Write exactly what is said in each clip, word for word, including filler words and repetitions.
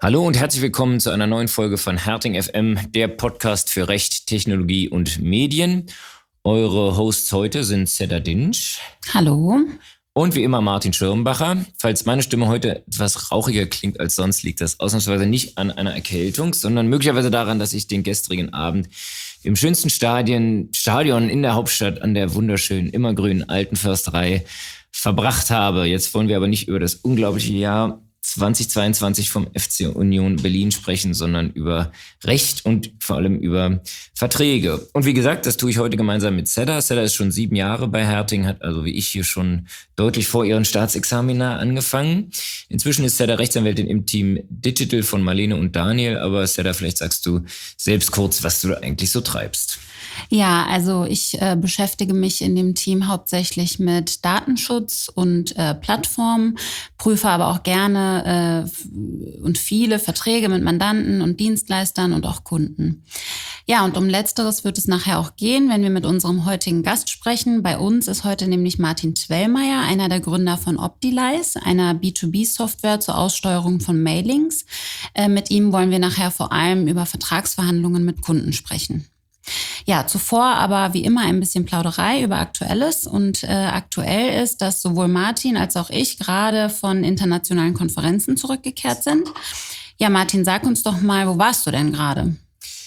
Hallo und herzlich willkommen zu einer neuen Folge von Herting F M, der Podcast für Recht, Technologie und Medien. Eure Hosts heute sind Seda Dinsch. Hallo. Und wie immer Martin Schirmbacher. Falls meine Stimme heute etwas rauchiger klingt als sonst, liegt das ausnahmsweise nicht an einer Erkältung, sondern möglicherweise daran, dass ich den gestrigen Abend im schönsten Stadion, Stadion in der Hauptstadt an der wunderschönen, immergrünen Alten Försterei verbracht habe. Jetzt wollen wir aber nicht über das unglaubliche Jahr zweitausendzweiundzwanzig vom F C Union Berlin sprechen, sondern über Recht und vor allem über Verträge. Und wie gesagt, das tue ich heute gemeinsam mit Seda. Seda ist schon sieben Jahre bei Herting, hat also wie ich hier schon deutlich vor ihren Staatsexamina angefangen. Inzwischen ist Seda Rechtsanwältin im Team Digital von Marlene und Daniel, aber Seda, vielleicht sagst du selbst kurz, was du da eigentlich so treibst. Ja, also ich äh, beschäftige mich in dem Team hauptsächlich mit Datenschutz und äh, Plattformen, prüfe aber auch gerne äh, und viele Verträge mit Mandanten und Dienstleistern und auch Kunden. Ja, und um Letzteres wird es nachher auch gehen, wenn wir mit unserem heutigen Gast sprechen. Bei uns ist heute nämlich Martin Twellmeier, einer der Gründer von Optilize, einer B zwei B-Software zur Aussteuerung von Mailings. Äh, mit ihm wollen wir nachher vor allem über Vertragsverhandlungen mit Kunden sprechen. Ja, zuvor aber wie immer ein bisschen Plauderei über Aktuelles. Und äh, aktuell ist, dass sowohl Martin als auch ich gerade von internationalen Konferenzen zurückgekehrt sind. Ja, Martin, sag uns doch mal, wo warst du denn gerade?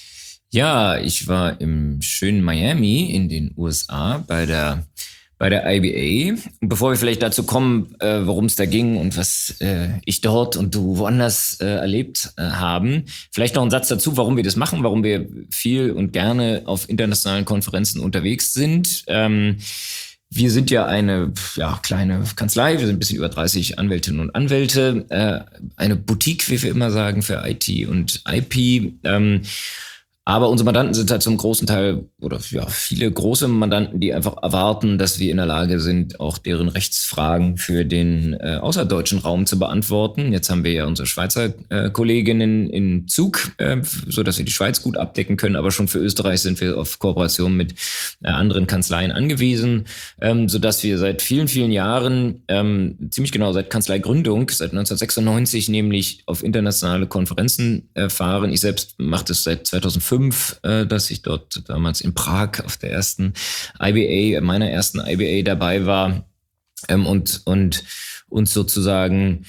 Ja, ich war im schönen Miami in den U S A bei der bei der I B A. Und bevor wir vielleicht dazu kommen, äh, worum es da ging und was äh, ich dort und du woanders äh, erlebt äh, haben, vielleicht noch ein Satz dazu, warum wir das machen, warum wir viel und gerne auf internationalen Konferenzen unterwegs sind. Ähm, wir sind ja eine ja, kleine Kanzlei, wir sind ein bisschen über dreißig Anwältinnen und Anwälte, äh, eine Boutique, wie wir immer sagen, für I T und I P. Ähm, Aber unsere Mandanten sind halt zum großen Teil, oder ja, viele große Mandanten, die einfach erwarten, dass wir in der Lage sind, auch deren Rechtsfragen für den äh, außerdeutschen Raum zu beantworten. Jetzt haben wir ja unsere Schweizer äh, Kolleginnen in Zug, äh, so dass wir die Schweiz gut abdecken können. Aber schon für Österreich sind wir auf Kooperation mit äh, anderen Kanzleien angewiesen, ähm, so dass wir seit vielen, vielen Jahren, ähm, ziemlich genau seit Kanzleigründung, seit neunzehnhundertsechsundneunzig nämlich auf internationale Konferenzen äh, fahren. Ich selbst mache das seit zweitausendfünf. Dass ich dort damals in Prag auf der ersten I B A, meiner ersten I B A dabei war ähm, und, und uns sozusagen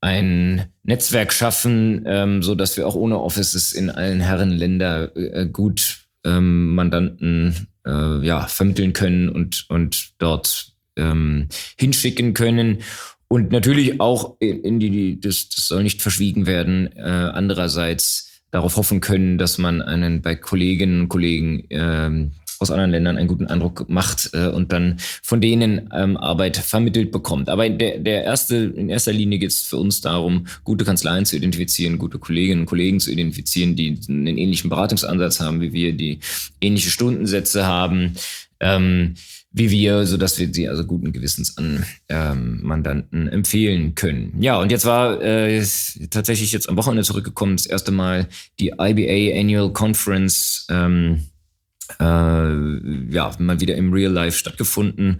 ein Netzwerk schaffen, ähm, so dass wir auch ohne Offices in allen Herrenländer äh, gut ähm, Mandanten äh, ja, vermitteln können und, und dort ähm, hinschicken können. Und natürlich auch in die, das, das soll nicht verschwiegen werden, äh, andererseits darauf hoffen können, dass man einen bei Kolleginnen und Kollegen ähm, aus anderen Ländern einen guten Eindruck macht äh, und dann von denen ähm, Arbeit vermittelt bekommt. Aber der, der erste, in erster Linie geht es für uns darum, gute Kanzleien zu identifizieren, gute Kolleginnen und Kollegen zu identifizieren, die einen ähnlichen Beratungsansatz haben wie wir, die ähnliche Stundensätze haben, ähm, wie wir, so dass wir sie also guten Gewissens an ähm, Mandanten empfehlen können. Ja, und jetzt war äh, tatsächlich jetzt am Wochenende zurückgekommen, das erste Mal die I B A Annual Conference ähm, äh, ja, mal wieder im Real Life stattgefunden.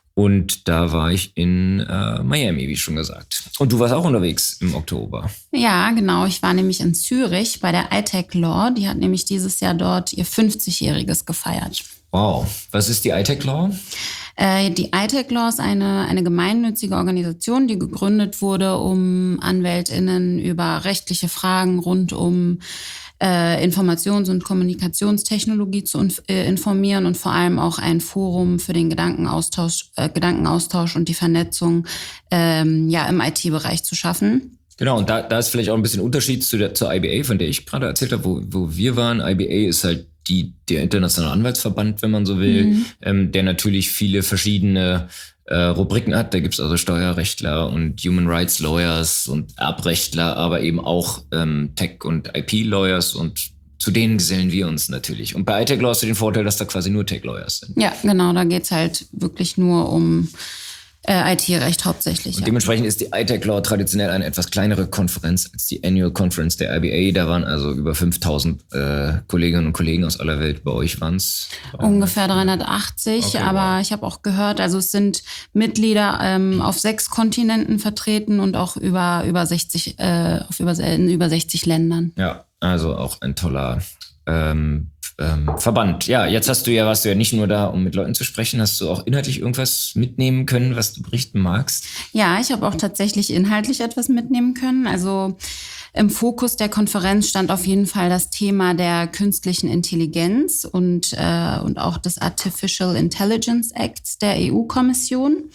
Und da war ich in äh, Miami, wie schon gesagt. Und du warst auch unterwegs im Oktober. Ja, genau. Ich war nämlich in Zürich bei der I T E C Law. Die hat nämlich dieses Jahr dort ihr fünfzigjähriges gefeiert. Wow. Was ist die I T E C Law? Äh, die I T E C Law ist eine, eine gemeinnützige Organisation, die gegründet wurde, um AnwältInnen über rechtliche Fragen rund um äh, Informations- und Kommunikationstechnologie zu äh, informieren und vor allem auch ein Forum für den Gedankenaustausch, äh, Gedankenaustausch und die Vernetzung ähm, ja, im I T-Bereich zu schaffen. Genau, und da, da ist vielleicht auch ein bisschen Unterschied zu der, zur I B A, von der ich gerade erzählt habe, wo, wo wir waren. I B A ist halt die, der internationale Anwaltsverband, wenn man so will, mhm. ähm, der natürlich viele verschiedene äh, Rubriken hat. Da gibt's also Steuerrechtler und Human Rights Lawyers und Erbrechtler, aber eben auch ähm, Tech- und I P-Lawyers, und zu denen gesellen wir uns natürlich. Und bei I T E C Law hast du den Vorteil, dass da quasi nur Tech-Lawyers sind. Ja, genau, da geht's halt wirklich nur um Äh, I T-Recht hauptsächlich, Und ja. dementsprechend ist die I T E C Law traditionell eine etwas kleinere Konferenz als die Annual Conference der I B A. Da waren also über fünftausend äh, Kolleginnen und Kollegen aus aller Welt. Bei euch waren es? Ungefähr dreihundertachtzig, Okay, aber wow. ich habe auch gehört, also es sind Mitglieder ähm, auf sechs Kontinenten vertreten und auch über, über sechzig, äh, auf über, in über sechzig Ländern. Ja, also auch ein toller ähm, ähm, Verband. Ja, jetzt hast du ja, warst du ja nicht nur da, um mit Leuten zu sprechen, hast du auch inhaltlich irgendwas mitnehmen können, was du berichten magst? Ja, ich habe auch tatsächlich inhaltlich etwas mitnehmen können. Also im Fokus der Konferenz stand auf jeden Fall das Thema der künstlichen Intelligenz und, äh, und auch des Artificial Intelligence Acts der E U-Kommission.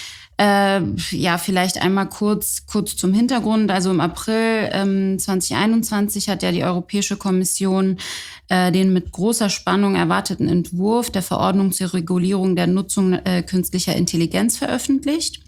Äh, ja, vielleicht einmal kurz, kurz zum Hintergrund. Also im April ähm, zwanzig einundzwanzig hat ja die Europäische Kommission äh, den mit großer Spannung erwarteten Entwurf der Verordnung zur Regulierung der Nutzung äh, künstlicher Intelligenz veröffentlicht.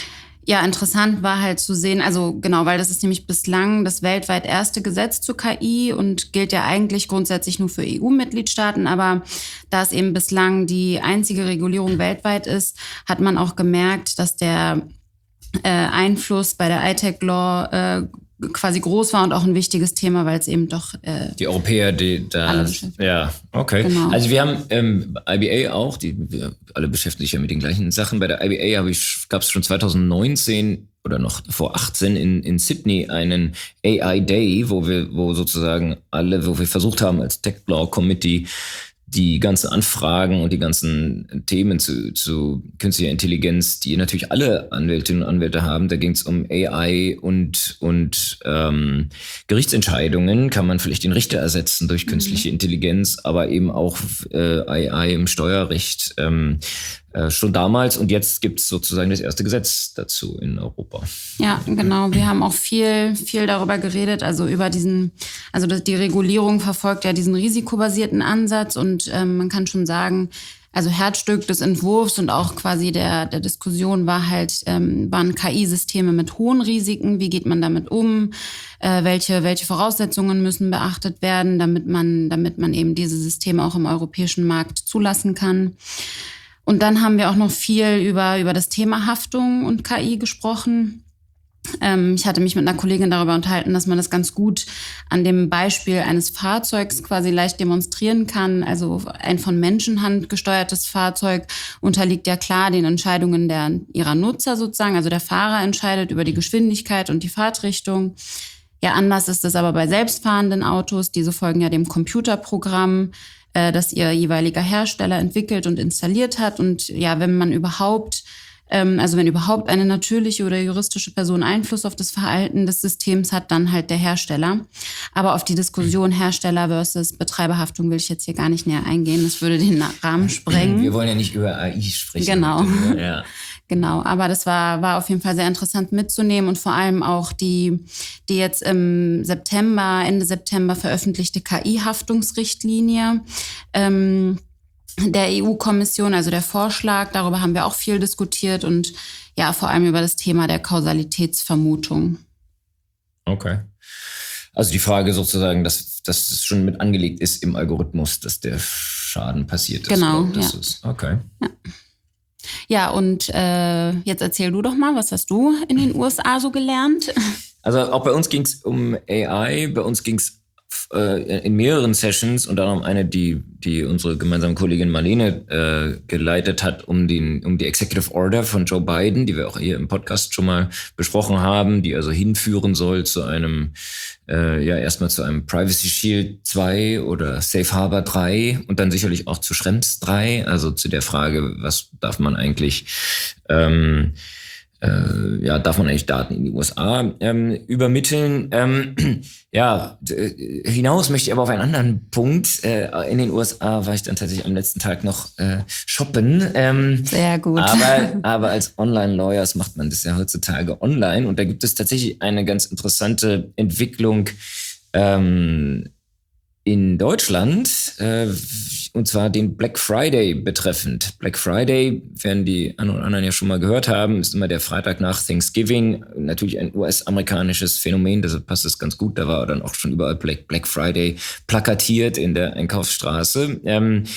Ja, interessant war halt zu sehen, also genau, weil das ist nämlich bislang das weltweit erste Gesetz zur K I und gilt ja eigentlich grundsätzlich nur für E U-Mitgliedstaaten, aber da es eben bislang die einzige Regulierung weltweit ist, hat man auch gemerkt, dass der äh, Einfluss bei der I T E C Law äh, quasi groß war und auch ein wichtiges Thema, weil es eben doch äh, die Europäer, die da alle beschäftigt. Ja, okay. Genau. Also wir haben ähm, I B A auch, die wir alle beschäftigen sich ja mit den gleichen Sachen. Bei der I B A habe ich gab es schon zwanzig neunzehn oder noch vor achtzehn in in Sydney einen A I Day, wo wir wo sozusagen alle, wo wir versucht haben als Tech Law Committee die ganzen Anfragen und die ganzen Themen zu, zu künstlicher Intelligenz, die natürlich alle Anwältinnen und Anwälte haben. Da ging es um A I und, und ähm, Gerichtsentscheidungen. Kann man vielleicht den Richter ersetzen durch künstliche mhm. Intelligenz, aber eben auch äh, A I im Steuerrecht. Ähm, äh, schon damals und jetzt gibt es sozusagen das erste Gesetz dazu in Europa. Ja, genau. Wir haben auch viel, viel darüber geredet, also über diesen, also die Regulierung verfolgt ja diesen risikobasierten Ansatz und ähm, man kann schon sagen, also Herzstück des Entwurfs und auch quasi der, der Diskussion war halt, ähm, waren K I-Systeme mit hohen Risiken. Wie geht man damit um? Äh, welche, welche Voraussetzungen müssen beachtet werden, damit man, damit man eben diese Systeme auch im europäischen Markt zulassen kann? Und dann haben wir auch noch viel über, über das Thema Haftung und K I gesprochen. Ähm, ich hatte mich mit einer Kollegin darüber unterhalten, dass man das ganz gut an dem Beispiel eines Fahrzeugs quasi leicht demonstrieren kann. Also ein von Menschenhand gesteuertes Fahrzeug unterliegt ja klar den Entscheidungen der, ihrer Nutzer sozusagen. Also der Fahrer entscheidet über die Geschwindigkeit und die Fahrtrichtung. Ja, anders ist es aber bei selbstfahrenden Autos. Diese folgen ja dem Computerprogramm, das ihr jeweiliger Hersteller entwickelt und installiert hat. Und ja, wenn man überhaupt, ähm, also wenn überhaupt eine natürliche oder juristische Person Einfluss auf das Verhalten des Systems hat, dann halt der Hersteller. Aber auf die Diskussion Hersteller versus Betreiberhaftung will ich jetzt hier gar nicht näher eingehen. Das würde den Rahmen sprengen. Wir wollen ja nicht über A I sprechen. Genau. Heute, ja. Genau, aber das war, war auf jeden Fall sehr interessant mitzunehmen und vor allem auch die, die jetzt im September, Ende September veröffentlichte K I-Haftungsrichtlinie ähm, der E U-Kommission, also der Vorschlag, darüber haben wir auch viel diskutiert und ja, vor allem über das Thema der Kausalitätsvermutung. Okay. Also die Frage sozusagen, dass, dass es schon mit angelegt ist im Algorithmus, dass der Schaden passiert ist. Genau, ja. Ist. Okay. Ja. Ja, und äh, jetzt erzähl du doch mal, was hast du in den U S A so gelernt? Also auch bei uns ging es um A I, bei uns ging es äh, in mehreren Sessions, unter anderem eine, die, die unsere gemeinsame Kollegin Marlene äh, geleitet hat, um, den, um die Executive Order von Joe Biden, die wir auch hier im Podcast schon mal besprochen haben, die also hinführen soll zu einem, äh, ja erstmal zu einem Privacy Shield zwei oder Safe Harbor drei und dann sicherlich auch zu Schrems drei, also zu der Frage, was darf man eigentlich ähm, Äh, ja, darf man eigentlich Daten in die U S A ähm, übermitteln? Ähm, ja, d- hinaus möchte ich aber auf einen anderen Punkt. Äh, in den U S A war ich dann tatsächlich am letzten Tag noch äh, shoppen. Ähm, Sehr gut. Aber, aber als Online-Lawyers macht man das ja heutzutage online. Und da gibt es tatsächlich eine ganz interessante Entwicklung ähm, in Deutschland, äh, und zwar den Black Friday betreffend. Black Friday, werden die anderen und anderen ja schon mal gehört haben, ist immer der Freitag nach Thanksgiving. Natürlich ein U S-amerikanisches Phänomen, deshalb passt es ganz gut. Da war dann auch schon überall Black, Black Friday plakatiert in der Einkaufsstraße. Ähm,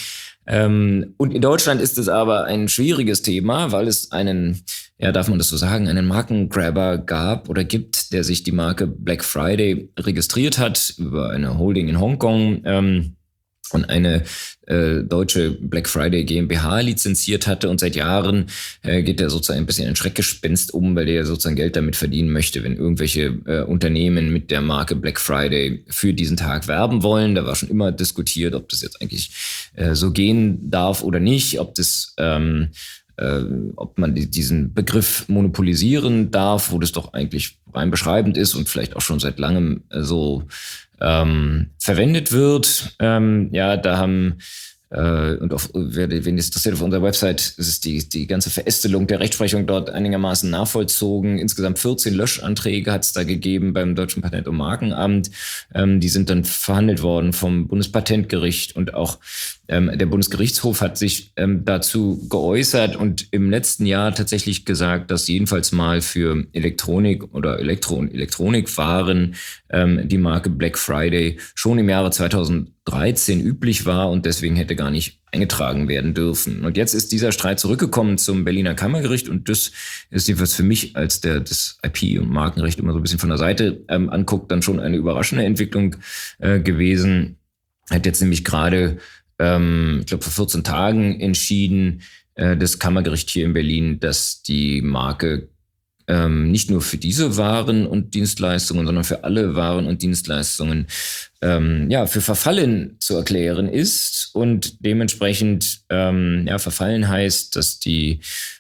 Ähm, und in Deutschland ist es aber ein schwieriges Thema, weil es einen, ja, darf man das so sagen, einen Markengrabber gab oder gibt, der sich die Marke Black Friday registriert hat über eine Holding in Hongkong, ähm, und eine äh, deutsche Black Friday GmbH lizenziert hatte, und seit Jahren äh, geht er sozusagen ein bisschen ein Schreckgespenst um, weil der sozusagen Geld damit verdienen möchte, wenn irgendwelche äh, Unternehmen mit der Marke Black Friday für diesen Tag werben wollen. Da war schon immer diskutiert, ob das jetzt eigentlich äh, so gehen darf oder nicht, ob das ähm, äh, ob man die, diesen Begriff monopolisieren darf, wo das doch eigentlich rein beschreibend ist und vielleicht auch schon seit langem äh, so Ähm, verwendet wird. Ähm, ja, da haben äh, und auf, wer, wen das interessiert, auf unserer Website ist es die, die ganze Verästelung der Rechtsprechung dort einigermaßen nachvollzogen. Insgesamt vierzehn Löschanträge hat es da gegeben beim Deutschen Patent- und Markenamt. Ähm, die sind dann verhandelt worden vom Bundespatentgericht, und auch ähm, der Bundesgerichtshof hat sich ähm, dazu geäußert und im letzten Jahr tatsächlich gesagt, dass jedenfalls mal für Elektronik oder Elektro- und Elektronikwaren ähm, die Marke Black Friday schon im Jahre zweitausenddreizehn üblich war und deswegen hätte gar nicht eingetragen werden dürfen. Und jetzt ist dieser Streit zurückgekommen zum Berliner Kammergericht, und das ist jedenfalls für mich, als der das I P- und Markenrecht immer so ein bisschen von der Seite ähm, anguckt, dann schon eine überraschende Entwicklung äh, gewesen. Hat jetzt nämlich gerade, ähm, ich glaube vor vierzehn Tagen entschieden, äh, das Kammergericht hier in Berlin, dass die Marke Ähm, nicht nur für diese Waren und Dienstleistungen, sondern für alle Waren und Dienstleistungen ähm, ja, für verfallen zu erklären ist, und dementsprechend ähm, ja, verfallen heißt, dass die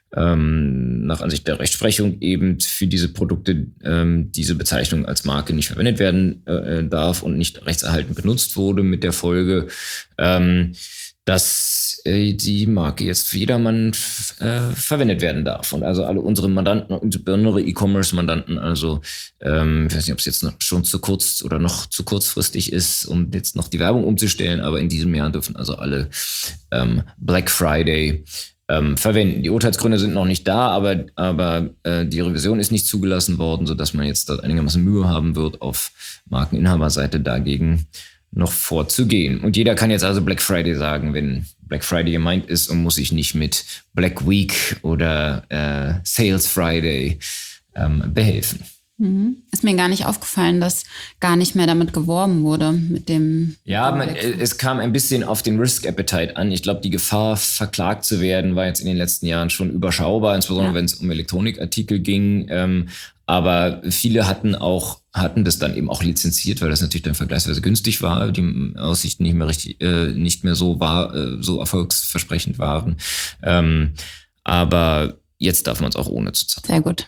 ähm, nach Ansicht der Rechtsprechung eben für diese Produkte ähm, diese Bezeichnung als Marke nicht verwendet werden äh, darf und nicht rechtserhaltend benutzt wurde, mit der Folge, ähm, dass äh, die Marke jetzt für jedermann äh, verwendet werden darf. Und also alle unsere Mandanten, insbesondere E-Commerce-Mandanten, also ähm, ich weiß nicht, ob es jetzt noch schon zu kurz oder noch zu kurzfristig ist, um jetzt noch die Werbung umzustellen, aber in diesem Jahr dürfen also alle ähm, Black Friday ähm, verwenden. Die Urteilsgründe sind noch nicht da, aber, aber äh, die Revision ist nicht zugelassen worden, sodass man jetzt da einigermaßen Mühe haben wird, auf Markeninhaberseite dagegen noch vorzugehen. Und jeder kann jetzt also Black Friday sagen, wenn Black Friday gemeint ist, und muss sich nicht mit Black Week oder äh, Sales Friday ähm, behelfen. Mhm. Ist mir gar nicht aufgefallen, dass gar nicht mehr damit geworben wurde, mit dem... Ja, man, es kam ein bisschen auf den Risk Appetite an. Ich glaube, die Gefahr, verklagt zu werden, war jetzt in den letzten Jahren schon überschaubar, insbesondere ja. wenn es um Elektronikartikel ging. Ähm, aber viele hatten auch hatten das dann eben auch lizenziert, weil das natürlich dann vergleichsweise günstig war, die Aussichten nicht mehr richtig, äh, nicht mehr so war, äh, so erfolgsversprechend waren. Ähm, aber jetzt darf man es auch ohne zu zahlen. Sehr gut.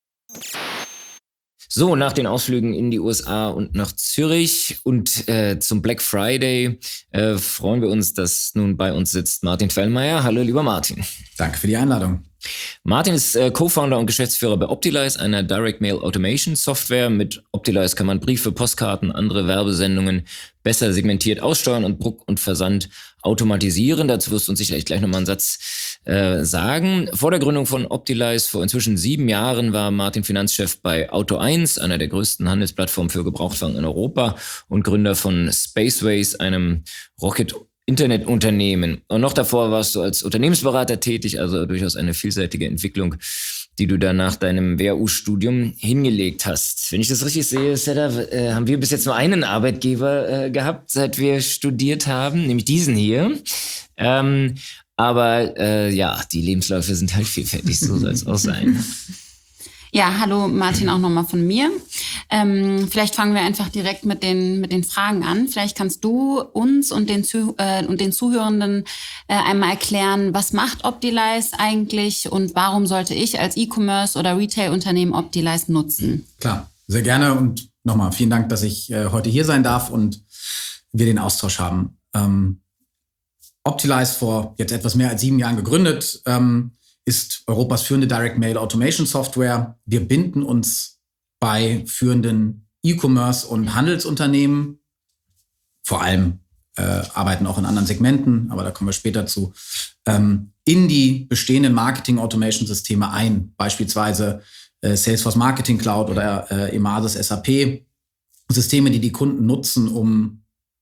So, nach den Ausflügen in die U S A und nach Zürich und äh, zum Black Friday äh, freuen wir uns, dass nun bei uns sitzt Martin Fellmeier. Hallo, lieber Martin. Danke für die Einladung. Martin ist äh, Co-Founder und Geschäftsführer bei Optilize, einer Direct Mail Automation Software. Mit Optilize kann man Briefe, Postkarten, andere Werbesendungen besser segmentiert aussteuern und Druck und Versand automatisieren. Dazu wirst du uns sicherlich gleich nochmal einen Satz äh, sagen. Vor der Gründung von Optilize, vor inzwischen sieben Jahren, war Martin Finanzchef bei Auto eins, einer der größten Handelsplattformen für Gebrauchtwagen in Europa, und Gründer von Spaceways, einem Rocket Internetunternehmen. Und noch davor warst du als Unternehmensberater tätig, also durchaus eine vielseitige Entwicklung, die du dann nach deinem W H U-Studium hingelegt hast. Wenn ich das richtig sehe, Seda, äh, haben wir bis jetzt nur einen Arbeitgeber äh, gehabt, seit wir studiert haben, nämlich diesen hier. Ähm, aber äh, ja, die Lebensläufe sind halt vielfältig, so soll es auch sein. Ja, hallo Martin, auch nochmal von mir. Ähm, vielleicht fangen wir einfach direkt mit den mit den Fragen an. Vielleicht kannst du uns und den, Zuh- äh, und den Zuhörenden äh, einmal erklären, was macht Optilize eigentlich und warum sollte ich als E-Commerce oder Retail-Unternehmen Optilize nutzen? Klar, sehr gerne, und nochmal vielen Dank, dass ich äh, heute hier sein darf und wir den Austausch haben. Ähm, Optilize, vor jetzt etwas mehr als sieben Jahren gegründet, ähm, ist Europas führende Direct Mail Automation Software. Wir binden uns bei führenden E-Commerce und Handelsunternehmen, vor allem äh, arbeiten auch in anderen Segmenten, aber da kommen wir später zu, ähm, in die bestehenden Marketing-Automation-Systeme ein, beispielsweise äh, Salesforce Marketing Cloud oder äh, Emasis S A P, Systeme, die die Kunden nutzen, um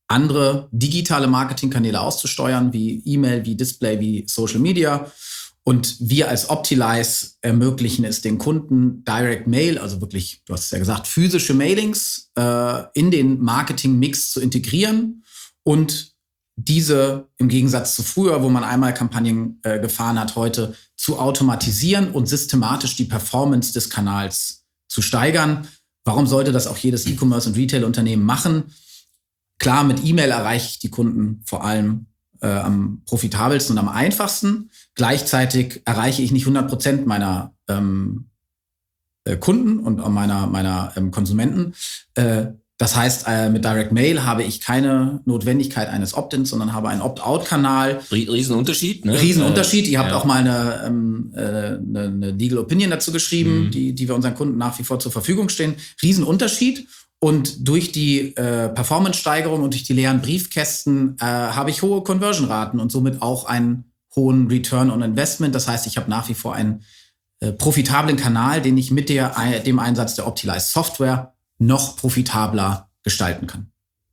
andere digitale Marketingkanäle auszusteuern, wie E-Mail, wie Display, wie Social Media. Und wir als Optilize ermöglichen es den Kunden, Direct Mail, also wirklich, du hast es ja gesagt, physische Mailings äh, in den Marketing-Mix zu integrieren und diese im Gegensatz zu früher, wo man einmal Kampagnen äh, gefahren hat, heute zu automatisieren und systematisch die Performance des Kanals zu steigern. Warum sollte das auch jedes E-Commerce- und Retail-Unternehmen machen? Klar, mit E-Mail erreiche ich die Kunden vor allem äh, am profitabelsten und am einfachsten. Gleichzeitig erreiche ich nicht hundert Prozent meiner ähm, äh, Kunden und meiner, meiner ähm, Konsumenten. Äh, das heißt, äh, mit Direct Mail habe ich keine Notwendigkeit eines Opt-ins, sondern habe einen Opt-out-Kanal. Riesenunterschied, ne? Riesenunterschied. Ihr habt ja. auch mal eine, ähm, äh, eine, eine Legal Opinion dazu geschrieben, mhm. die, die wir unseren Kunden nach wie vor zur Verfügung stehen. Riesenunterschied. Und durch die äh, Performance-Steigerung und durch die leeren Briefkästen äh, habe ich hohe Conversion-Raten und somit auch einen hohen Return on Investment. Das heißt, ich habe nach wie vor einen äh, profitablen Kanal, den ich mit der, dem Einsatz der Optilize Software noch profitabler gestalten kann.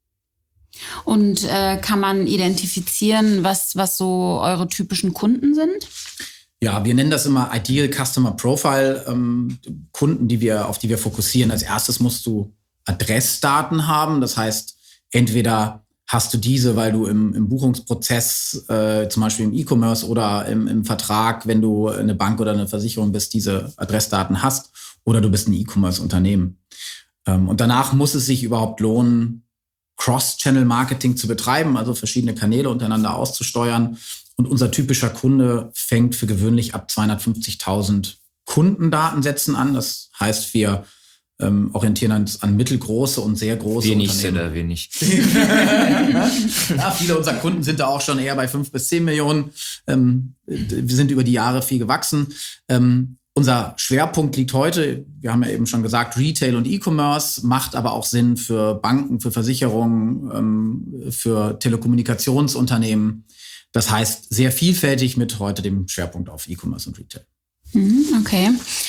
Und äh, kann man identifizieren, was, was so eure typischen Kunden sind? Ja, wir nennen das immer Ideal Customer Profile. Ähm, Kunden, die wir, auf die wir fokussieren. Als erstes musst du Adressdaten haben. Das heißt, entweder hast du diese, weil du im, im Buchungsprozess, äh, zum Beispiel im E-Commerce oder im, im Vertrag, wenn du eine Bank oder eine Versicherung bist, diese Adressdaten hast, oder du bist ein E-Commerce-Unternehmen. Ähm, und danach muss es sich überhaupt lohnen, Cross-Channel-Marketing zu betreiben, also verschiedene Kanäle untereinander auszusteuern. Und unser typischer Kunde fängt für gewöhnlich ab zweihundertfünfzigtausend Kundendatensätzen an. Das heißt, wir ähm, orientieren uns an mittelgroße und sehr große wenig Unternehmen. Wenig sind da, wenig. Ja, viele unserer Kunden sind da auch schon eher bei fünf bis zehn Millionen. Ähm, wir sind über die Jahre viel gewachsen. Ähm, unser Schwerpunkt liegt heute, wir haben ja eben schon gesagt, Retail und E-Commerce, macht aber auch Sinn für Banken, für Versicherungen, ähm, für Telekommunikationsunternehmen. Das heißt, sehr vielfältig mit heute dem Schwerpunkt auf E-Commerce und Retail. Okay.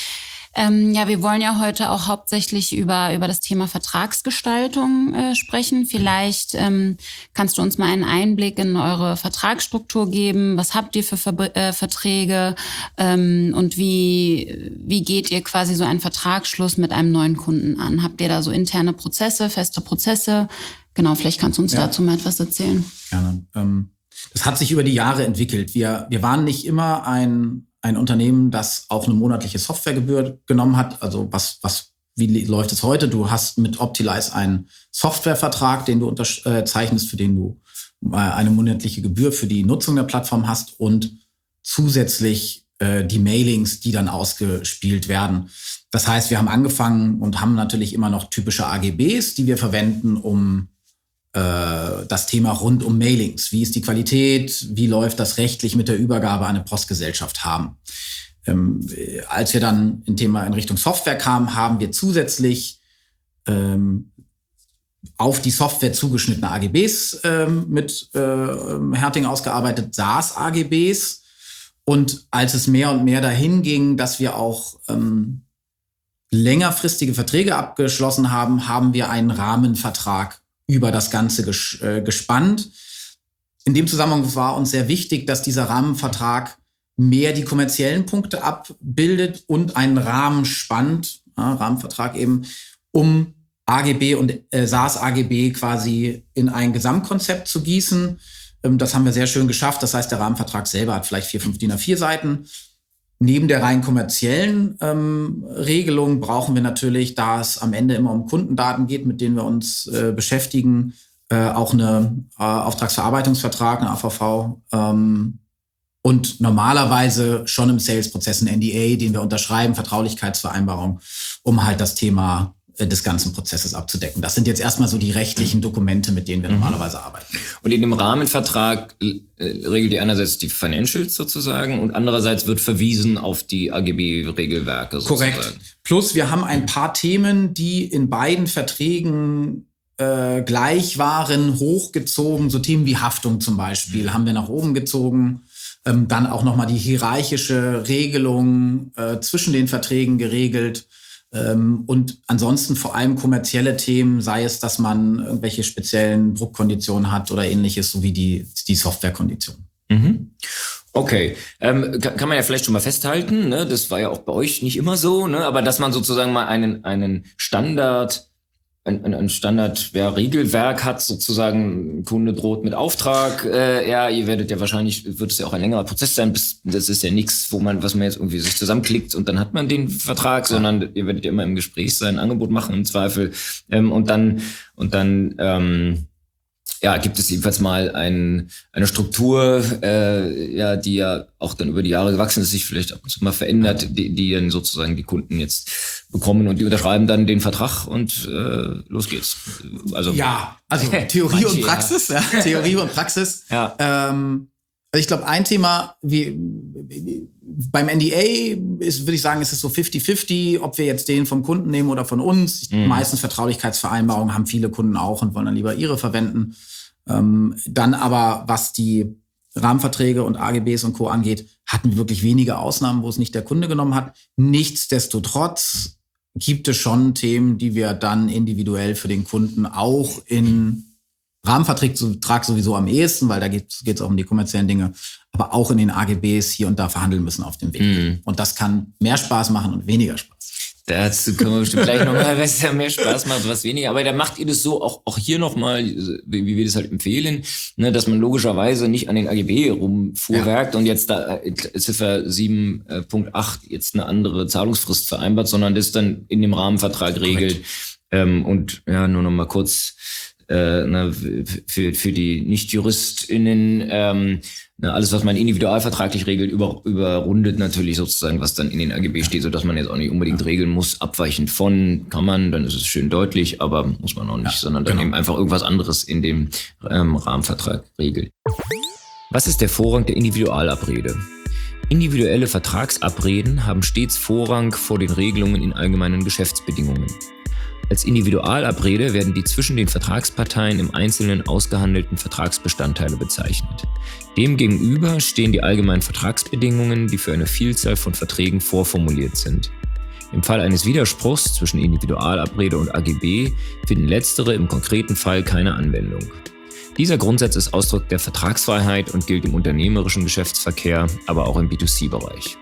Ähm, ja, wir wollen ja heute auch hauptsächlich über, über das Thema Vertragsgestaltung äh, sprechen. Vielleicht ähm, kannst du uns mal einen Einblick in eure Vertragsstruktur geben. Was habt ihr für Ver- äh, Verträge ähm, und wie, wie geht ihr quasi so einen Vertragsschluss mit einem neuen Kunden an? Habt ihr da so interne Prozesse, feste Prozesse? Genau, vielleicht kannst du uns ja. dazu mal etwas erzählen. Gerne. Ähm, das hat sich über die Jahre entwickelt. Wir, wir waren nicht immer ein ein Unternehmen, das auch eine monatliche Softwaregebühr genommen hat. Also was, was, wie läuft es heute? Du hast mit Optilize einen Softwarevertrag, den du unterzeichnest, für den du eine monatliche Gebühr für die Nutzung der Plattform hast und zusätzlich äh, die Mailings, die dann ausgespielt werden. Das heißt, wir haben angefangen und haben natürlich immer noch typische A G Bs, die wir verwenden, um das Thema rund um Mailings. Wie ist die Qualität? Wie läuft das rechtlich mit der Übergabe an eine Postgesellschaft haben? Ähm, als wir dann im Thema in Richtung Software kamen, haben wir zusätzlich ähm, auf die Software zugeschnittene A G Bs ähm, mit äh, Herting ausgearbeitet, SaaS-A G Bs. Und als es mehr und mehr dahin ging, dass wir auch ähm, längerfristige Verträge abgeschlossen haben, haben wir einen Rahmenvertrag über das Ganze ges- äh, gespannt. In dem Zusammenhang war uns sehr wichtig, dass dieser Rahmenvertrag mehr die kommerziellen Punkte abbildet und einen Rahmen spannt, ja, Rahmenvertrag eben, um A G B und äh, SaaS-A G B quasi in ein Gesamtkonzept zu gießen. Ähm, das haben wir sehr schön geschafft. Das heißt, der Rahmenvertrag selber hat vielleicht vier, fünf D I N A vier Seiten. Neben der rein kommerziellen ähm, Regelung brauchen wir natürlich, da es am Ende immer um Kundendaten geht, mit denen wir uns äh, beschäftigen, äh, auch eine äh, Auftragsverarbeitungsvertrag, eine A V V ähm, und normalerweise schon im Sales-Prozess ein N D A, den wir unterschreiben, Vertraulichkeitsvereinbarung, um halt das Thema äh, des ganzen Prozesses abzudecken. Das sind jetzt erstmal so die rechtlichen Dokumente, mit denen wir mhm. normalerweise arbeiten. Und in dem Rahmenvertrag äh, regelt ihr einerseits die Financials sozusagen und andererseits wird verwiesen auf die A G B-Regelwerke sozusagen. Korrekt. Plus wir haben ein paar Themen, die in beiden Verträgen äh, gleich waren, hochgezogen. So Themen wie Haftung zum Beispiel mhm. haben wir nach oben gezogen. Ähm, dann auch nochmal die hierarchische Regelung äh, zwischen den Verträgen geregelt. Ähm, und ansonsten vor allem kommerzielle Themen, sei es, dass man irgendwelche speziellen Druckkonditionen hat oder ähnliches, sowie die, die Softwarekonditionen. Mhm. Okay, ähm, kann, kann man ja vielleicht schon mal festhalten, ne? Das war ja auch bei euch nicht immer so, ne? Aber dass man sozusagen mal einen, einen Standard, ein, ein Standard, ja, Regelwerk hat, sozusagen, ein Kunde droht mit Auftrag, äh, ja, ihr werdet ja wahrscheinlich, wird es ja auch ein längerer Prozess sein, bis, das ist ja nichts, wo man, was man jetzt irgendwie sich zusammenklickt und dann hat man den Vertrag, sondern ihr werdet ja immer im Gespräch sein, ein Angebot machen im Zweifel, ähm, und dann, und dann, ähm, ja, gibt es jedenfalls mal ein, eine Struktur, äh, ja, die ja auch dann über die Jahre gewachsen ist, sich vielleicht ab und zu mal verändert, die, die dann sozusagen die Kunden jetzt bekommen und die unterschreiben dann den Vertrag und äh, los geht's. Also ja, also Theorie manche, und Praxis, ja. ja, Theorie und Praxis. Ja. Ähm, also ich glaube, ein Thema, wie, beim N D A ist, würde ich sagen, ist es so fifty fifty, ob wir jetzt den vom Kunden nehmen oder von uns. Mhm. Meistens Vertraulichkeitsvereinbarungen haben viele Kunden auch und wollen dann lieber ihre verwenden. Ähm, dann aber, was die Rahmenverträge und A G Bs und Co. angeht, hatten wir wirklich wenige Ausnahmen, wo es nicht der Kunde genommen hat. Nichtsdestotrotz gibt es schon Themen, die wir dann individuell für den Kunden auch in Rahmenvertrag sowieso am ehesten, weil da geht es auch um die kommerziellen Dinge, aber auch in den A G Bs hier und da verhandeln müssen auf dem Weg. Mm. Und das kann mehr Spaß machen und weniger Spaß. Dazu können wir bestimmt gleich nochmal, was ja mehr Spaß macht, was weniger. Aber da macht ihr das so, auch, auch hier nochmal, wie, wie wir das halt empfehlen, ne, dass man logischerweise nicht an den A G B rumfuhrwerkt ja. und jetzt da Ziffer sieben Punkt acht jetzt eine andere Zahlungsfrist vereinbart, sondern das dann in dem Rahmenvertrag regelt. Ähm, und ja, nur nochmal kurz, Äh, na, für, für die Nicht-JuristInnen, ähm, na, alles, was man individualvertraglich regelt, über, überrundet natürlich sozusagen, was dann in den A G B steht, sodass man jetzt auch nicht unbedingt regeln muss, abweichend von, kann man, dann ist es schön deutlich, aber muss man auch nicht, ja, sondern dann genau. eben einfach irgendwas anderes in dem ähm, Rahmenvertrag regelt. Was ist der Vorrang der Individualabrede? Individuelle Vertragsabreden haben stets Vorrang vor den Regelungen in allgemeinen Geschäftsbedingungen. Als Individualabrede werden die zwischen den Vertragsparteien im Einzelnen ausgehandelten Vertragsbestandteile bezeichnet. Demgegenüber stehen die allgemeinen Vertragsbedingungen, die für eine Vielzahl von Verträgen vorformuliert sind. Im Fall eines Widerspruchs zwischen Individualabrede und A G B finden letztere im konkreten Fall keine Anwendung. Dieser Grundsatz ist Ausdruck der Vertragsfreiheit und gilt im unternehmerischen Geschäftsverkehr, aber auch im B zwei C-Bereich.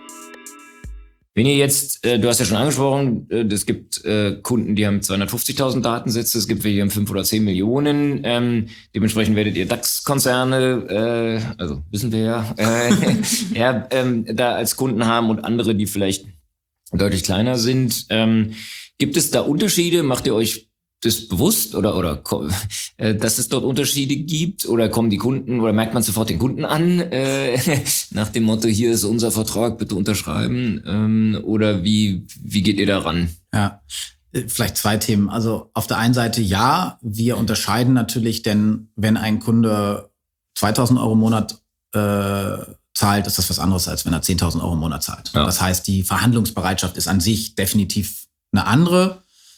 Wenn ihr jetzt, äh, du hast ja schon angesprochen, äh, es gibt äh, Kunden, die haben zweihundertfünfzigtausend Datensätze, es gibt welche, die haben fünf oder zehn Millionen. Ähm, dementsprechend werdet ihr DAX-Konzerne, äh, also wissen wir ja, äh, ja ähm, da als Kunden haben und andere, die vielleicht deutlich kleiner sind. Ähm, gibt es da Unterschiede? Macht ihr euch das bewusst oder oder äh, dass es dort Unterschiede gibt oder kommen die Kunden oder merkt man sofort den Kunden an äh, nach dem Motto, hier ist unser Vertrag, bitte unterschreiben, ähm, oder wie wie geht ihr da ran? Ja, vielleicht zwei Themen. Also auf der einen Seite ja, wir unterscheiden natürlich, denn wenn ein Kunde zweitausend Euro im Monat äh, zahlt, ist das was anderes, als wenn er zehntausend Euro im Monat zahlt. Ja. Das heißt, die Verhandlungsbereitschaft ist an sich definitiv eine andere.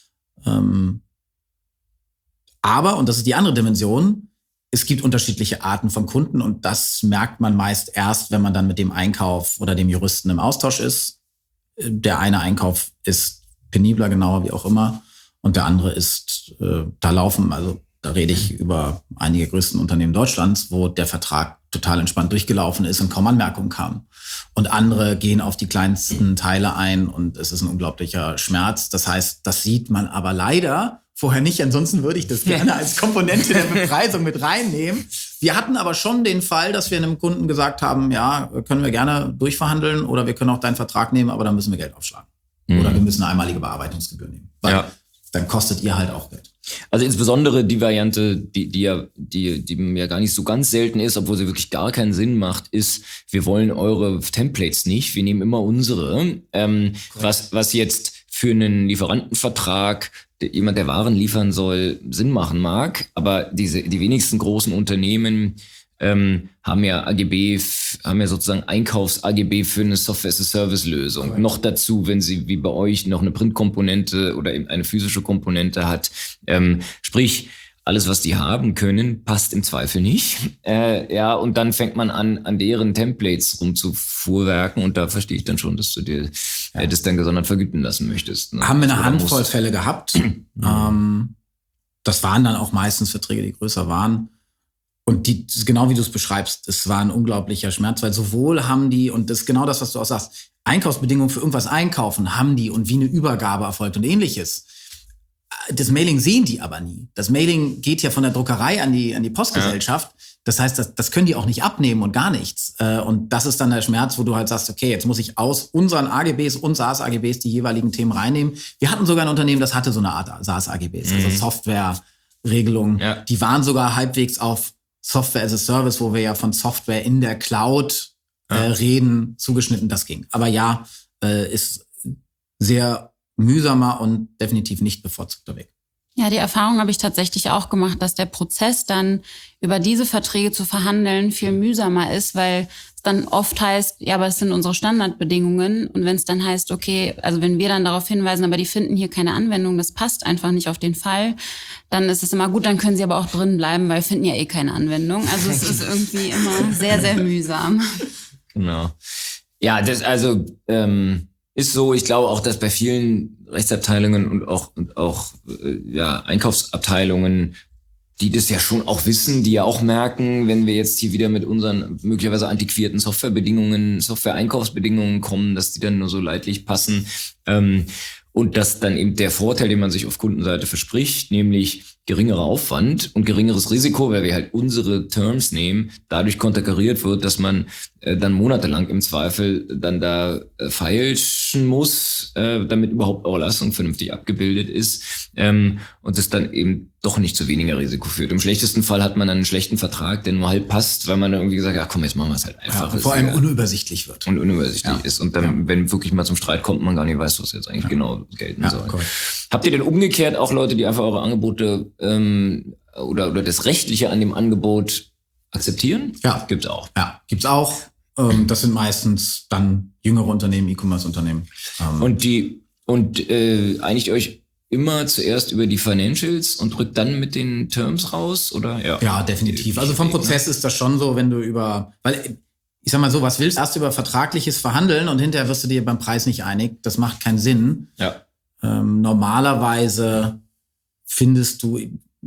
Ähm, Aber, und das ist die andere Dimension, es gibt unterschiedliche Arten von Kunden und das merkt man meist erst, wenn man dann mit dem Einkauf oder dem Juristen im Austausch ist. Der eine Einkauf ist penibler, genauer, wie auch immer, und der andere ist, äh, da laufen, also da rede ich über einige größten Unternehmen Deutschlands, wo der Vertrag total entspannt durchgelaufen ist und kaum Anmerkungen kamen. Und andere gehen auf die kleinsten Teile ein und es ist ein unglaublicher Schmerz. Das heißt, das sieht man aber leider vorher nicht, ansonsten würde ich das gerne als Komponente der Bepreisung mit reinnehmen. Wir hatten aber schon den Fall, dass wir einem Kunden gesagt haben, ja, können wir gerne durchverhandeln oder wir können auch deinen Vertrag nehmen, aber dann müssen wir Geld aufschlagen. Mhm. Oder wir müssen eine einmalige Bearbeitungsgebühr nehmen. Weil ja. dann kostet ihr halt auch Geld. Also insbesondere die Variante, die, die ja, die, die ja gar nicht so ganz selten ist, obwohl sie wirklich gar keinen Sinn macht, ist, wir wollen eure Templates nicht, wir nehmen immer unsere. Ähm, was, was jetzt für einen Lieferantenvertrag, jemand, der Waren liefern soll, Sinn machen mag. Aber diese, die wenigsten großen Unternehmen ähm, haben ja A G B, haben ja sozusagen Einkaufs-A G B für eine Software-as-a-Service-Lösung. Okay. Noch dazu, wenn sie wie bei euch noch eine Printkomponente oder eben eine physische Komponente hat. Ähm, sprich, alles, was die haben können, passt im Zweifel nicht. Äh, ja, und dann fängt man an, an deren Templates rumzufuhrwerken. Und da verstehe ich dann schon, dass du dir ja. äh, das dann gesondert vergüten lassen möchtest. Ne? Haben wir eine Oder Handvoll musst. Fälle gehabt. ähm, das waren dann auch meistens Verträge, die größer waren. Und die, genau wie du es beschreibst, es war ein unglaublicher Schmerz, weil sowohl haben die, und das ist genau das, was du auch sagst, Einkaufsbedingungen für irgendwas einkaufen, haben die und wie eine Übergabe erfolgt und ähnliches. Das Mailing sehen die aber nie. Das Mailing geht ja von der Druckerei an die, an die Postgesellschaft. Ja. Das heißt, das, das können die auch nicht abnehmen und gar nichts. Und das ist dann der Schmerz, wo du halt sagst, okay, jetzt muss ich aus unseren A G Bs und SaaS-A G Bs die jeweiligen Themen reinnehmen. Wir hatten sogar ein Unternehmen, das hatte so eine Art SaaS-A G Bs, mhm. also Softwareregelungen. Ja. Die waren sogar halbwegs auf Software as a Service, wo wir ja von Software in der Cloud ja. äh, reden, zugeschnitten, das ging. Aber ja, äh, ist sehr mühsamer und definitiv nicht bevorzugter Weg. Ja, die Erfahrung habe ich tatsächlich auch gemacht, dass der Prozess dann über diese Verträge zu verhandeln viel mühsamer ist, weil es dann oft heißt, ja, aber es sind unsere Standardbedingungen. Und wenn es dann heißt, okay, also wenn wir dann darauf hinweisen, aber die finden hier keine Anwendung, das passt einfach nicht auf den Fall, dann ist es immer gut, dann können sie aber auch drin bleiben, weil finden ja eh keine Anwendung. Also es ist irgendwie immer sehr, sehr mühsam. Genau. Ja, das also ähm ist so, ich glaube auch, dass bei vielen Rechtsabteilungen und auch, und auch äh, ja, Einkaufsabteilungen, die das ja schon auch wissen, die ja auch merken, wenn wir jetzt hier wieder mit unseren möglicherweise antiquierten Softwarebedingungen, Software-Einkaufsbedingungen kommen, dass die dann nur so leidlich passen. Ähm, und dass dann eben der Vorteil, den man sich auf Kundenseite verspricht, nämlich geringerer Aufwand und geringeres Risiko, weil wir halt unsere Terms nehmen, dadurch konterkariert wird, dass man äh, dann monatelang im Zweifel dann da äh, feilschen muss, äh, damit überhaupt eure Leistung vernünftig abgebildet ist ähm, und es dann eben doch nicht zu weniger Risiko führt. Im schlechtesten Fall hat man dann einen schlechten Vertrag, der nur halb passt, weil man dann irgendwie gesagt hat, ja komm, jetzt machen wir es halt einfach. Ja, vor allem unübersichtlich wird. Und unübersichtlich ja. ist. Und dann, ja. wenn wirklich mal zum Streit kommt, man gar nicht weiß, was jetzt eigentlich ja. genau gelten ja, soll. Cool. Habt ihr denn umgekehrt auch Leute, die einfach eure Angebote ähm, oder, oder das Rechtliche an dem Angebot akzeptieren? Ja. Gibt's auch. Ja, gibt's auch. Ähm, das sind meistens dann jüngere Unternehmen, E-Commerce-Unternehmen. Ähm. Und die und äh, einigt euch immer zuerst über die Financials und drückt dann mit den Terms raus, oder? Ja, ja definitiv. Also vom Prozess ist das schon so, wenn du über, weil ich sag mal so, was willst du erst über vertragliches verhandeln und hinterher wirst du dir beim Preis nicht einig? Das macht keinen Sinn. Ja. Ähm, normalerweise findest du,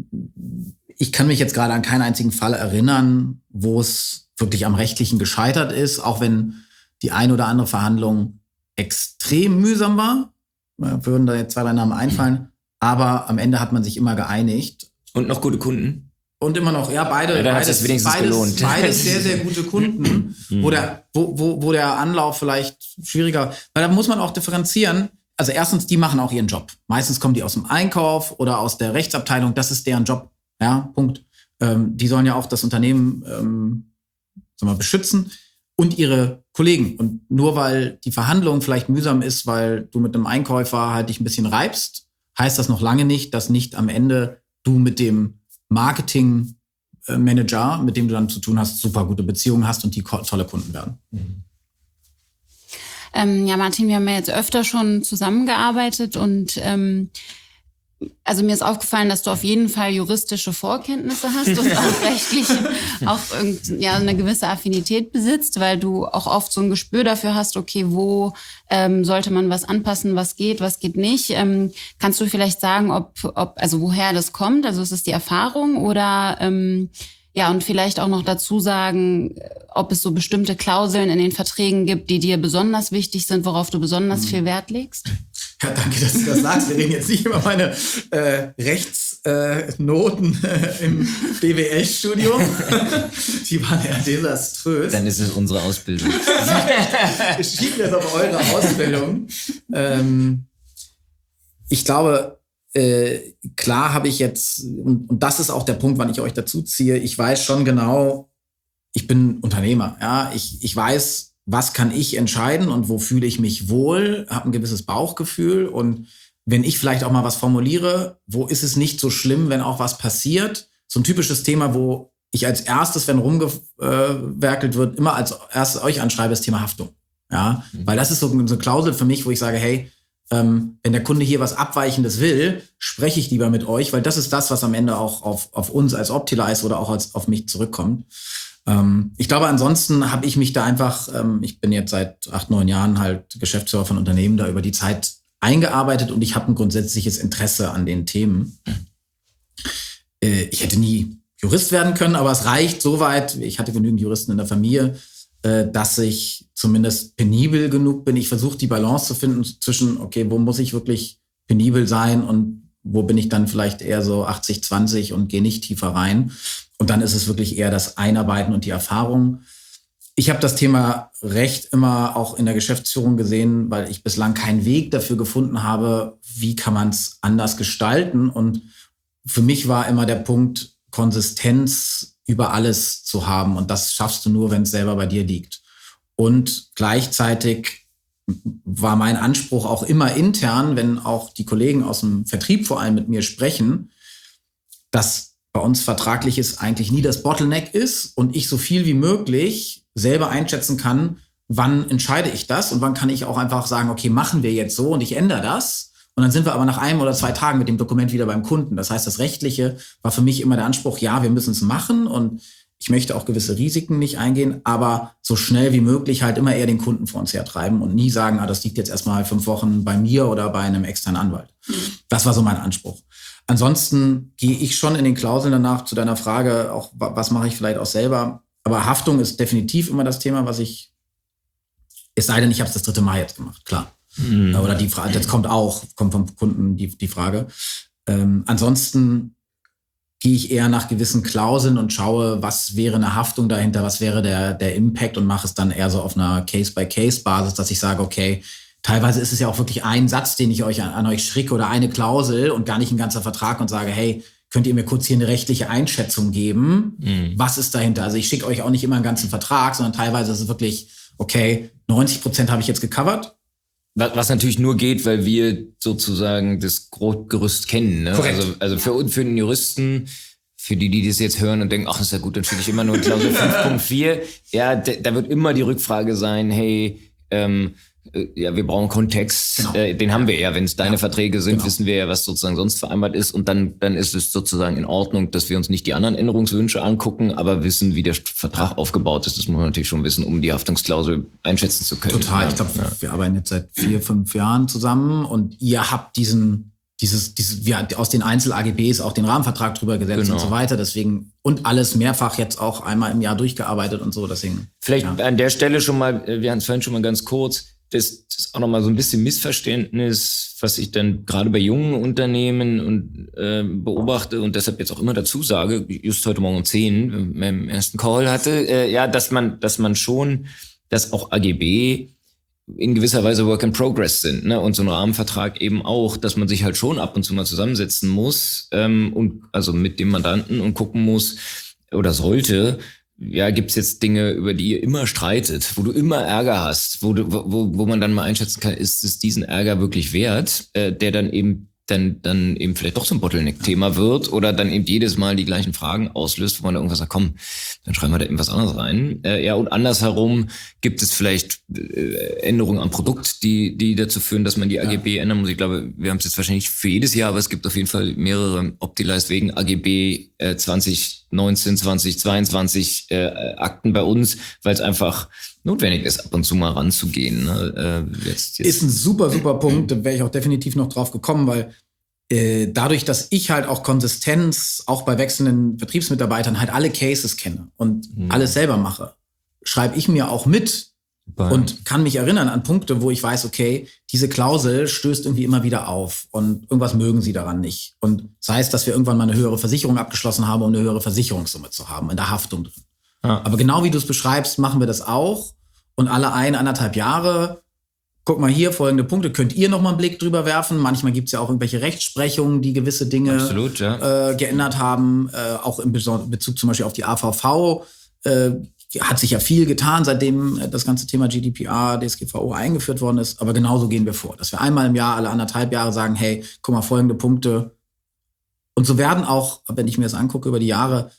ich kann mich jetzt gerade an keinen einzigen Fall erinnern, wo es wirklich am Rechtlichen gescheitert ist, auch wenn die ein oder andere Verhandlung extrem mühsam war. Würden da jetzt zwei, drei Namen einfallen. Aber am Ende hat man sich immer geeinigt. Und noch gute Kunden? Und immer noch, ja, beide, ja, beides, beides, beides, beides sehr, sehr gute Kunden, wo der, wo, wo, wo der Anlauf vielleicht schwieriger, weil da muss man auch differenzieren. Also erstens, die machen auch ihren Job. Meistens kommen die aus dem Einkauf oder aus der Rechtsabteilung. Das ist deren Job. Ja, Punkt. Ähm, die sollen ja auch das Unternehmen, ähm, sagen wir, beschützen. Und ihre Kollegen. Und nur weil die Verhandlung vielleicht mühsam ist, weil du mit einem Einkäufer halt dich ein bisschen reibst, heißt das noch lange nicht, dass nicht am Ende du mit dem Marketing-Manager, mit dem du dann zu tun hast, super gute Beziehungen hast und die tolle Kunden werden. Mhm. Ähm, ja, Martin, wir haben ja jetzt öfter schon zusammengearbeitet und ähm, also mir ist aufgefallen, dass du auf jeden Fall juristische Vorkenntnisse hast und auch rechtlich auch ja, eine gewisse Affinität besitzt, weil du auch oft so ein Gespür dafür hast, okay, wo ähm, sollte man was anpassen, was geht, was geht nicht. Ähm, kannst du vielleicht sagen, ob, ob, also woher das kommt? Also ist es die Erfahrung oder ähm, ja, und vielleicht auch noch dazu sagen, ob es so bestimmte Klauseln in den Verträgen gibt, die dir besonders wichtig sind, worauf du besonders viel Wert legst? Ja, danke, dass du das sagst. Wir reden jetzt nicht über meine äh, Rechtsnoten äh, im B W L-Studium. Die waren ja desaströs. Dann ist es unsere Ausbildung. Schieben wir es auf eure Ausbildung. Ähm, ich glaube, äh, klar habe ich jetzt, und, und das ist auch der Punkt, wann ich euch dazu ziehe, ich weiß schon genau, ich bin Unternehmer. Ja, ich, ich weiß, was kann ich entscheiden und wo fühle ich mich wohl, habe ein gewisses Bauchgefühl. Und wenn ich vielleicht auch mal was formuliere, wo ist es nicht so schlimm, wenn auch was passiert? So ein typisches Thema, wo ich als erstes, wenn rumgewerkelt wird, immer als erstes euch anschreibe, ist Thema Haftung. Ja, mhm. Weil das ist so eine Klausel für mich, wo ich sage, hey, ähm, wenn der Kunde hier was Abweichendes will, spreche ich lieber mit euch, weil das ist das, was am Ende auch auf, auf uns als Optilize oder auch als auf mich zurückkommt. Ähm, ich glaube, ansonsten habe ich mich da einfach, ähm, ich bin jetzt seit acht, neun Jahren halt Geschäftsführer von Unternehmen, da über die Zeit eingearbeitet und ich habe ein grundsätzliches Interesse an den Themen. Äh, ich hätte nie Jurist werden können, aber es reicht soweit, ich hatte genügend Juristen in der Familie, äh, dass ich zumindest penibel genug bin. Ich versuche die Balance zu finden zwischen, okay, wo muss ich wirklich penibel sein und wo bin ich dann vielleicht eher so achtzig zwanzig und gehe nicht tiefer rein. Und dann ist es wirklich eher das Einarbeiten und die Erfahrung. Ich habe das Thema Recht immer auch in der Geschäftsführung gesehen, weil ich bislang keinen Weg dafür gefunden habe, wie kann man es anders gestalten. Und für mich war immer der Punkt, Konsistenz über alles zu haben. Und das schaffst du nur, wenn es selber bei dir liegt. Und gleichzeitig war mein Anspruch auch immer intern, wenn auch die Kollegen aus dem Vertrieb vor allem mit mir sprechen, dass bei uns Vertragliches eigentlich nie das Bottleneck ist und ich so viel wie möglich selber einschätzen kann, wann entscheide ich das und wann kann ich auch einfach sagen, okay, machen wir jetzt so und ich ändere das. Und dann sind wir aber nach einem oder zwei Tagen mit dem Dokument wieder beim Kunden. Das heißt, das Rechtliche war für mich immer der Anspruch, ja, wir müssen es machen und ich möchte auch gewisse Risiken nicht eingehen, aber so schnell wie möglich halt immer eher den Kunden vor uns hertreiben und nie sagen, ah, das liegt jetzt erstmal fünf Wochen bei mir oder bei einem externen Anwalt. Das war so mein Anspruch. Ansonsten gehe ich schon in den Klauseln danach zu deiner Frage, auch was mache ich vielleicht auch selber. Aber Haftung ist definitiv immer das Thema, was ich, es sei denn, ich habe es das dritte Mal jetzt gemacht, klar. Mhm. Oder die Frage, jetzt kommt auch, kommt vom Kunden die, die Frage. Ähm, ansonsten gehe ich eher nach gewissen Klauseln und schaue, was wäre eine Haftung dahinter, was wäre der, der Impact und mache es dann eher so auf einer Case-by-Case-Basis, dass ich sage, okay, teilweise ist es ja auch wirklich ein Satz, den ich euch an, an euch schicke oder eine Klausel und gar nicht ein ganzer Vertrag und sage, hey, könnt ihr mir kurz hier eine rechtliche Einschätzung geben? Mhm. Was ist dahinter? Also ich schicke euch auch nicht immer einen ganzen Vertrag, sondern teilweise ist es wirklich, okay, neunzig Prozent habe ich jetzt gecovert. Was natürlich nur geht, weil wir sozusagen das Grundgerüst kennen. Ne? Korrekt. Also, also für uns, für den Juristen, für die, die das jetzt hören und denken, ach, ist ja gut, dann schicke ich immer nur Klausel fünf Punkt vier. Ja, d- da wird immer die Rückfrage sein, hey, ähm, ja, wir brauchen Kontext, genau. äh, den haben wir ja. Wenn es deine ja. Verträge sind, genau. wissen wir ja, was sozusagen sonst vereinbart ist. Und dann, dann ist es sozusagen in Ordnung, dass wir uns nicht die anderen Änderungswünsche angucken, aber wissen, wie der Vertrag aufgebaut ist. Das muss man natürlich schon wissen, um die Haftungsklausel einschätzen zu können. Total. Ja. Ich glaube, ja. wir arbeiten jetzt seit vier, fünf Jahren zusammen und ihr habt diesen, dieses, dieses, wir aus den Einzel-A G Bs auch den Rahmenvertrag drüber gesetzt genau. und so weiter. Deswegen, und alles mehrfach jetzt auch einmal im Jahr durchgearbeitet und so. Deswegen. Vielleicht ja. an der Stelle schon mal, wir hatten es vorhin schon mal ganz kurz, das ist auch nochmal so ein bisschen Missverständnis, was ich dann gerade bei jungen Unternehmen und äh, beobachte und deshalb jetzt auch immer dazu sage, just heute Morgen um zehn, beim ersten Call hatte, äh, ja, dass man, dass man schon, dass auch A G B in gewisser Weise Work in Progress sind, ne? Und so ein Rahmenvertrag eben auch, dass man sich halt schon ab und zu mal zusammensetzen muss ähm, und also mit dem Mandanten und gucken muss oder sollte, ja, gibt's jetzt Dinge, über die ihr immer streitet, wo du immer Ärger hast, wo du, wo, wo man dann mal einschätzen kann, ist es diesen Ärger wirklich wert, äh, der dann eben dann, dann eben vielleicht doch so ein Bottleneck-Thema wird oder dann eben jedes Mal die gleichen Fragen auslöst, wo man da irgendwas sagt, komm, dann schreiben wir da irgendwas anderes rein. Äh, ja, und andersherum gibt es vielleicht äh, Änderungen am Produkt, die, die dazu führen, dass man die A G B ja. ändern muss. Ich glaube, wir haben es jetzt wahrscheinlich nicht für jedes Jahr, aber es gibt auf jeden Fall mehrere Optilize wegen A G B äh, zwanzig neunzehn, zwanzig zweiundzwanzig äh, Akten bei uns, weil es einfach notwendig ist, ab und zu mal ranzugehen. Ne? Äh, jetzt, jetzt. Ist ein super, super Punkt. Da wäre ich auch definitiv noch drauf gekommen, weil äh, dadurch, dass ich halt auch Konsistenz auch bei wechselnden Vertriebsmitarbeitern halt alle Cases kenne und mhm. alles selber mache, schreibe ich mir auch mit Bye. und kann mich erinnern an Punkte, wo ich weiß, okay, diese Klausel stößt irgendwie immer wieder auf und irgendwas mögen sie daran nicht. Und sei es, dass wir irgendwann mal eine höhere Versicherung abgeschlossen haben, um eine höhere Versicherungssumme zu haben, in der Haftung drin. Ah. Aber genau wie du es beschreibst, machen wir das auch. Und alle ein, anderthalb Jahre, guck mal hier, folgende Punkte, könnt ihr noch mal einen Blick drüber werfen. Manchmal gibt es ja auch irgendwelche Rechtsprechungen, die gewisse Dinge Absolut, ja. äh, geändert haben. Äh, auch in Bezug zum Beispiel auf die A V V äh, hat sich ja viel getan, seitdem das ganze Thema G D P R, D S G V O eingeführt worden ist. Aber genauso gehen wir vor, dass wir einmal im Jahr, alle anderthalb Jahre sagen, hey, guck mal, folgende Punkte. Und so werden auch, wenn ich mir das angucke über die Jahre,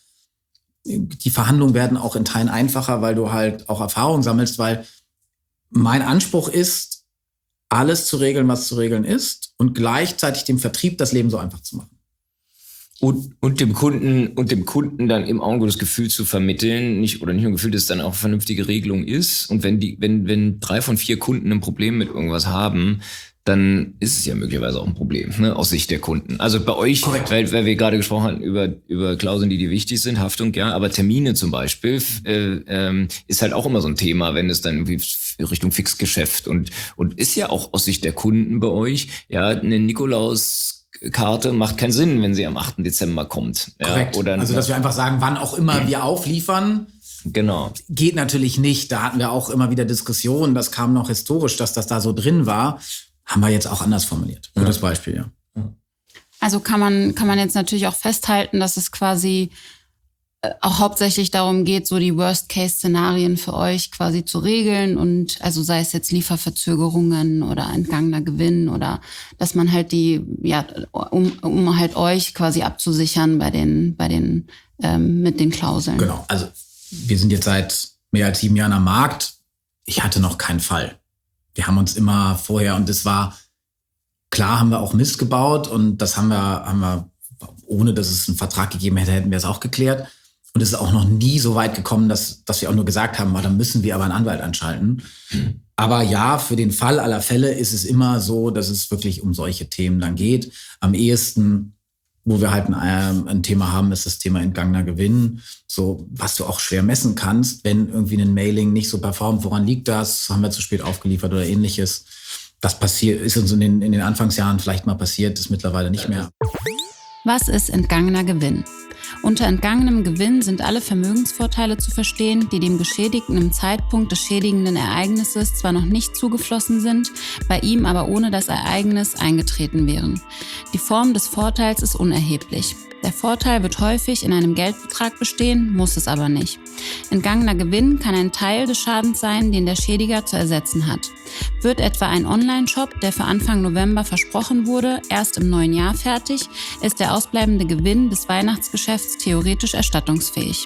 die Verhandlungen werden auch in Teilen einfacher, weil du halt auch Erfahrung sammelst, weil mein Anspruch ist, alles zu regeln, was zu regeln ist und gleichzeitig dem Vertrieb das Leben so einfach zu machen. Und, und dem Kunden und dem Kunden dann eben auch ein gutes Gefühl zu vermitteln, nicht oder nicht nur ein Gefühl, dass es dann auch eine vernünftige Regelung ist. Und wenn die, wenn wenn drei von vier Kunden ein Problem mit irgendwas haben, dann ist es ja möglicherweise auch ein Problem, ne, aus Sicht der Kunden. Also bei euch, weil, weil wir gerade gesprochen hatten über über Klauseln, die dir wichtig sind, Haftung, ja, aber Termine zum Beispiel äh, ähm, ist halt auch immer so ein Thema, wenn es dann irgendwie Richtung Fixgeschäft und und ist ja auch aus Sicht der Kunden bei euch, ja, eine Nikolaus Karte macht keinen Sinn, wenn sie am achten Dezember kommt. Ja, korrekt. Oder, also, dass wir einfach sagen, wann auch immer wir aufliefern, genau. Geht natürlich nicht. Da hatten wir auch immer wieder Diskussionen. Das kam noch historisch, dass das da so drin war. Haben wir jetzt auch anders formuliert. Gutes ja. Beispiel, ja. Also kann man, kann man jetzt natürlich auch festhalten, dass es quasi auch hauptsächlich darum geht, so die Worst-Case-Szenarien für euch quasi zu regeln und also sei es jetzt Lieferverzögerungen oder entgangener Gewinn oder dass man halt die, ja, um, um halt euch quasi abzusichern bei den, bei den, ähm, mit den Klauseln. Genau, also wir sind jetzt seit mehr als sieben Jahren am Markt. Ich hatte noch keinen Fall. Wir haben uns immer vorher, und das war, klar haben wir auch Mist gebaut und das haben wir, haben wir, ohne dass es einen Vertrag gegeben hätte, hätten wir es auch geklärt. Und es ist auch noch nie so weit gekommen, dass, dass wir auch nur gesagt haben, dann müssen wir aber einen Anwalt anschalten. Mhm. Aber ja, für den Fall aller Fälle ist es immer so, dass es wirklich um solche Themen dann geht. Am ehesten, wo wir halt ein, ein Thema haben, ist das Thema entgangener Gewinn. So, was du auch schwer messen kannst, wenn irgendwie ein Mailing nicht so performt. Woran liegt das? Haben wir zu spät aufgeliefert oder ähnliches? Das passiert, ist uns in den, in den Anfangsjahren vielleicht mal passiert, ist mittlerweile nicht mehr. Was ist entgangener Gewinn? Unter entgangenem Gewinn sind alle Vermögensvorteile zu verstehen, die dem Geschädigten im Zeitpunkt des schädigenden Ereignisses zwar noch nicht zugeflossen sind, bei ihm aber ohne das Ereignis eingetreten wären. Die Form des Vorteils ist unerheblich. Der Vorteil wird häufig in einem Geldbetrag bestehen, muss es aber nicht. Entgangener Gewinn kann ein Teil des Schadens sein, den der Schädiger zu ersetzen hat. Wird etwa ein Online-Shop, der für Anfang November versprochen wurde, erst im neuen Jahr fertig, ist der ausbleibende Gewinn des Weihnachtsgeschäfts theoretisch erstattungsfähig.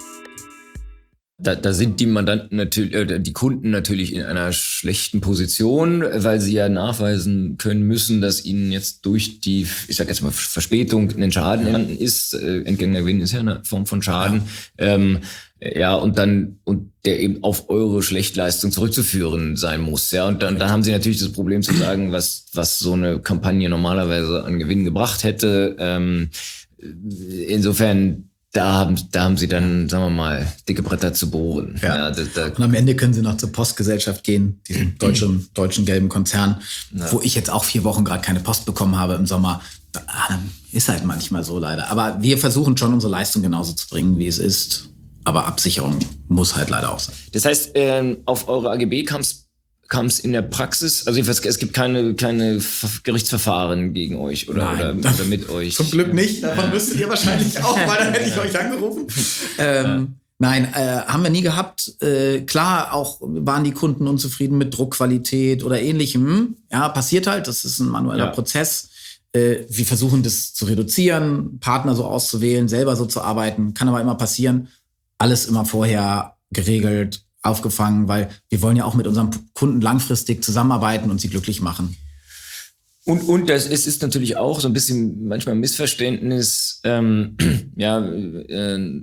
Da, da sind die Mandanten natürlich, äh, die Kunden natürlich in einer schlechten Position, weil sie ja nachweisen können müssen, dass ihnen jetzt durch die, ich sag jetzt mal Verspätung, ein Schaden entstanden ist. Äh, entgangener Gewinn ist ja eine Form von Schaden. Ja. Ähm, ja, und dann, und der eben auf eure Schlechtleistung zurückzuführen sein muss. Ja, und dann, dann haben sie natürlich das Problem zu sagen, was, was so eine Kampagne normalerweise an Gewinn gebracht hätte. Ähm, insofern, Da haben, da haben sie dann, sagen wir mal, dicke Bretter zu bohren. Ja. Ja, da, da und am Ende können sie noch zur Postgesellschaft gehen, diesem deutschen, deutschen gelben Konzern, ja. wo ich jetzt auch vier Wochen gerade keine Post bekommen habe im Sommer. Da, ist halt manchmal so leider. Aber wir versuchen schon, unsere Leistung genauso zu bringen, wie es ist. Aber Absicherung muss halt leider auch sein. Das heißt, ähm, auf eure A G B kam es kam es in der Praxis, also es gibt keine, keine Gerichtsverfahren gegen euch oder, oder, oder mit euch? Zum Glück nicht, davon müsstet ihr wahrscheinlich auch, weil dann hätte ich euch angerufen. Ähm, ja. Nein, äh, haben wir nie gehabt. Äh, klar, auch waren die Kunden unzufrieden mit Druckqualität oder ähnlichem. Ja, passiert halt, das ist ein manueller ja. Prozess. Äh, wir versuchen das zu reduzieren, Partner so auszuwählen, selber so zu arbeiten, kann aber immer passieren. Alles immer vorher geregelt, aufgefangen, weil wir wollen ja auch mit unserem Kunden langfristig zusammenarbeiten und sie glücklich machen. Und, und das ist, ist natürlich auch so ein bisschen manchmal ein Missverständnis. Ähm, ja, äh,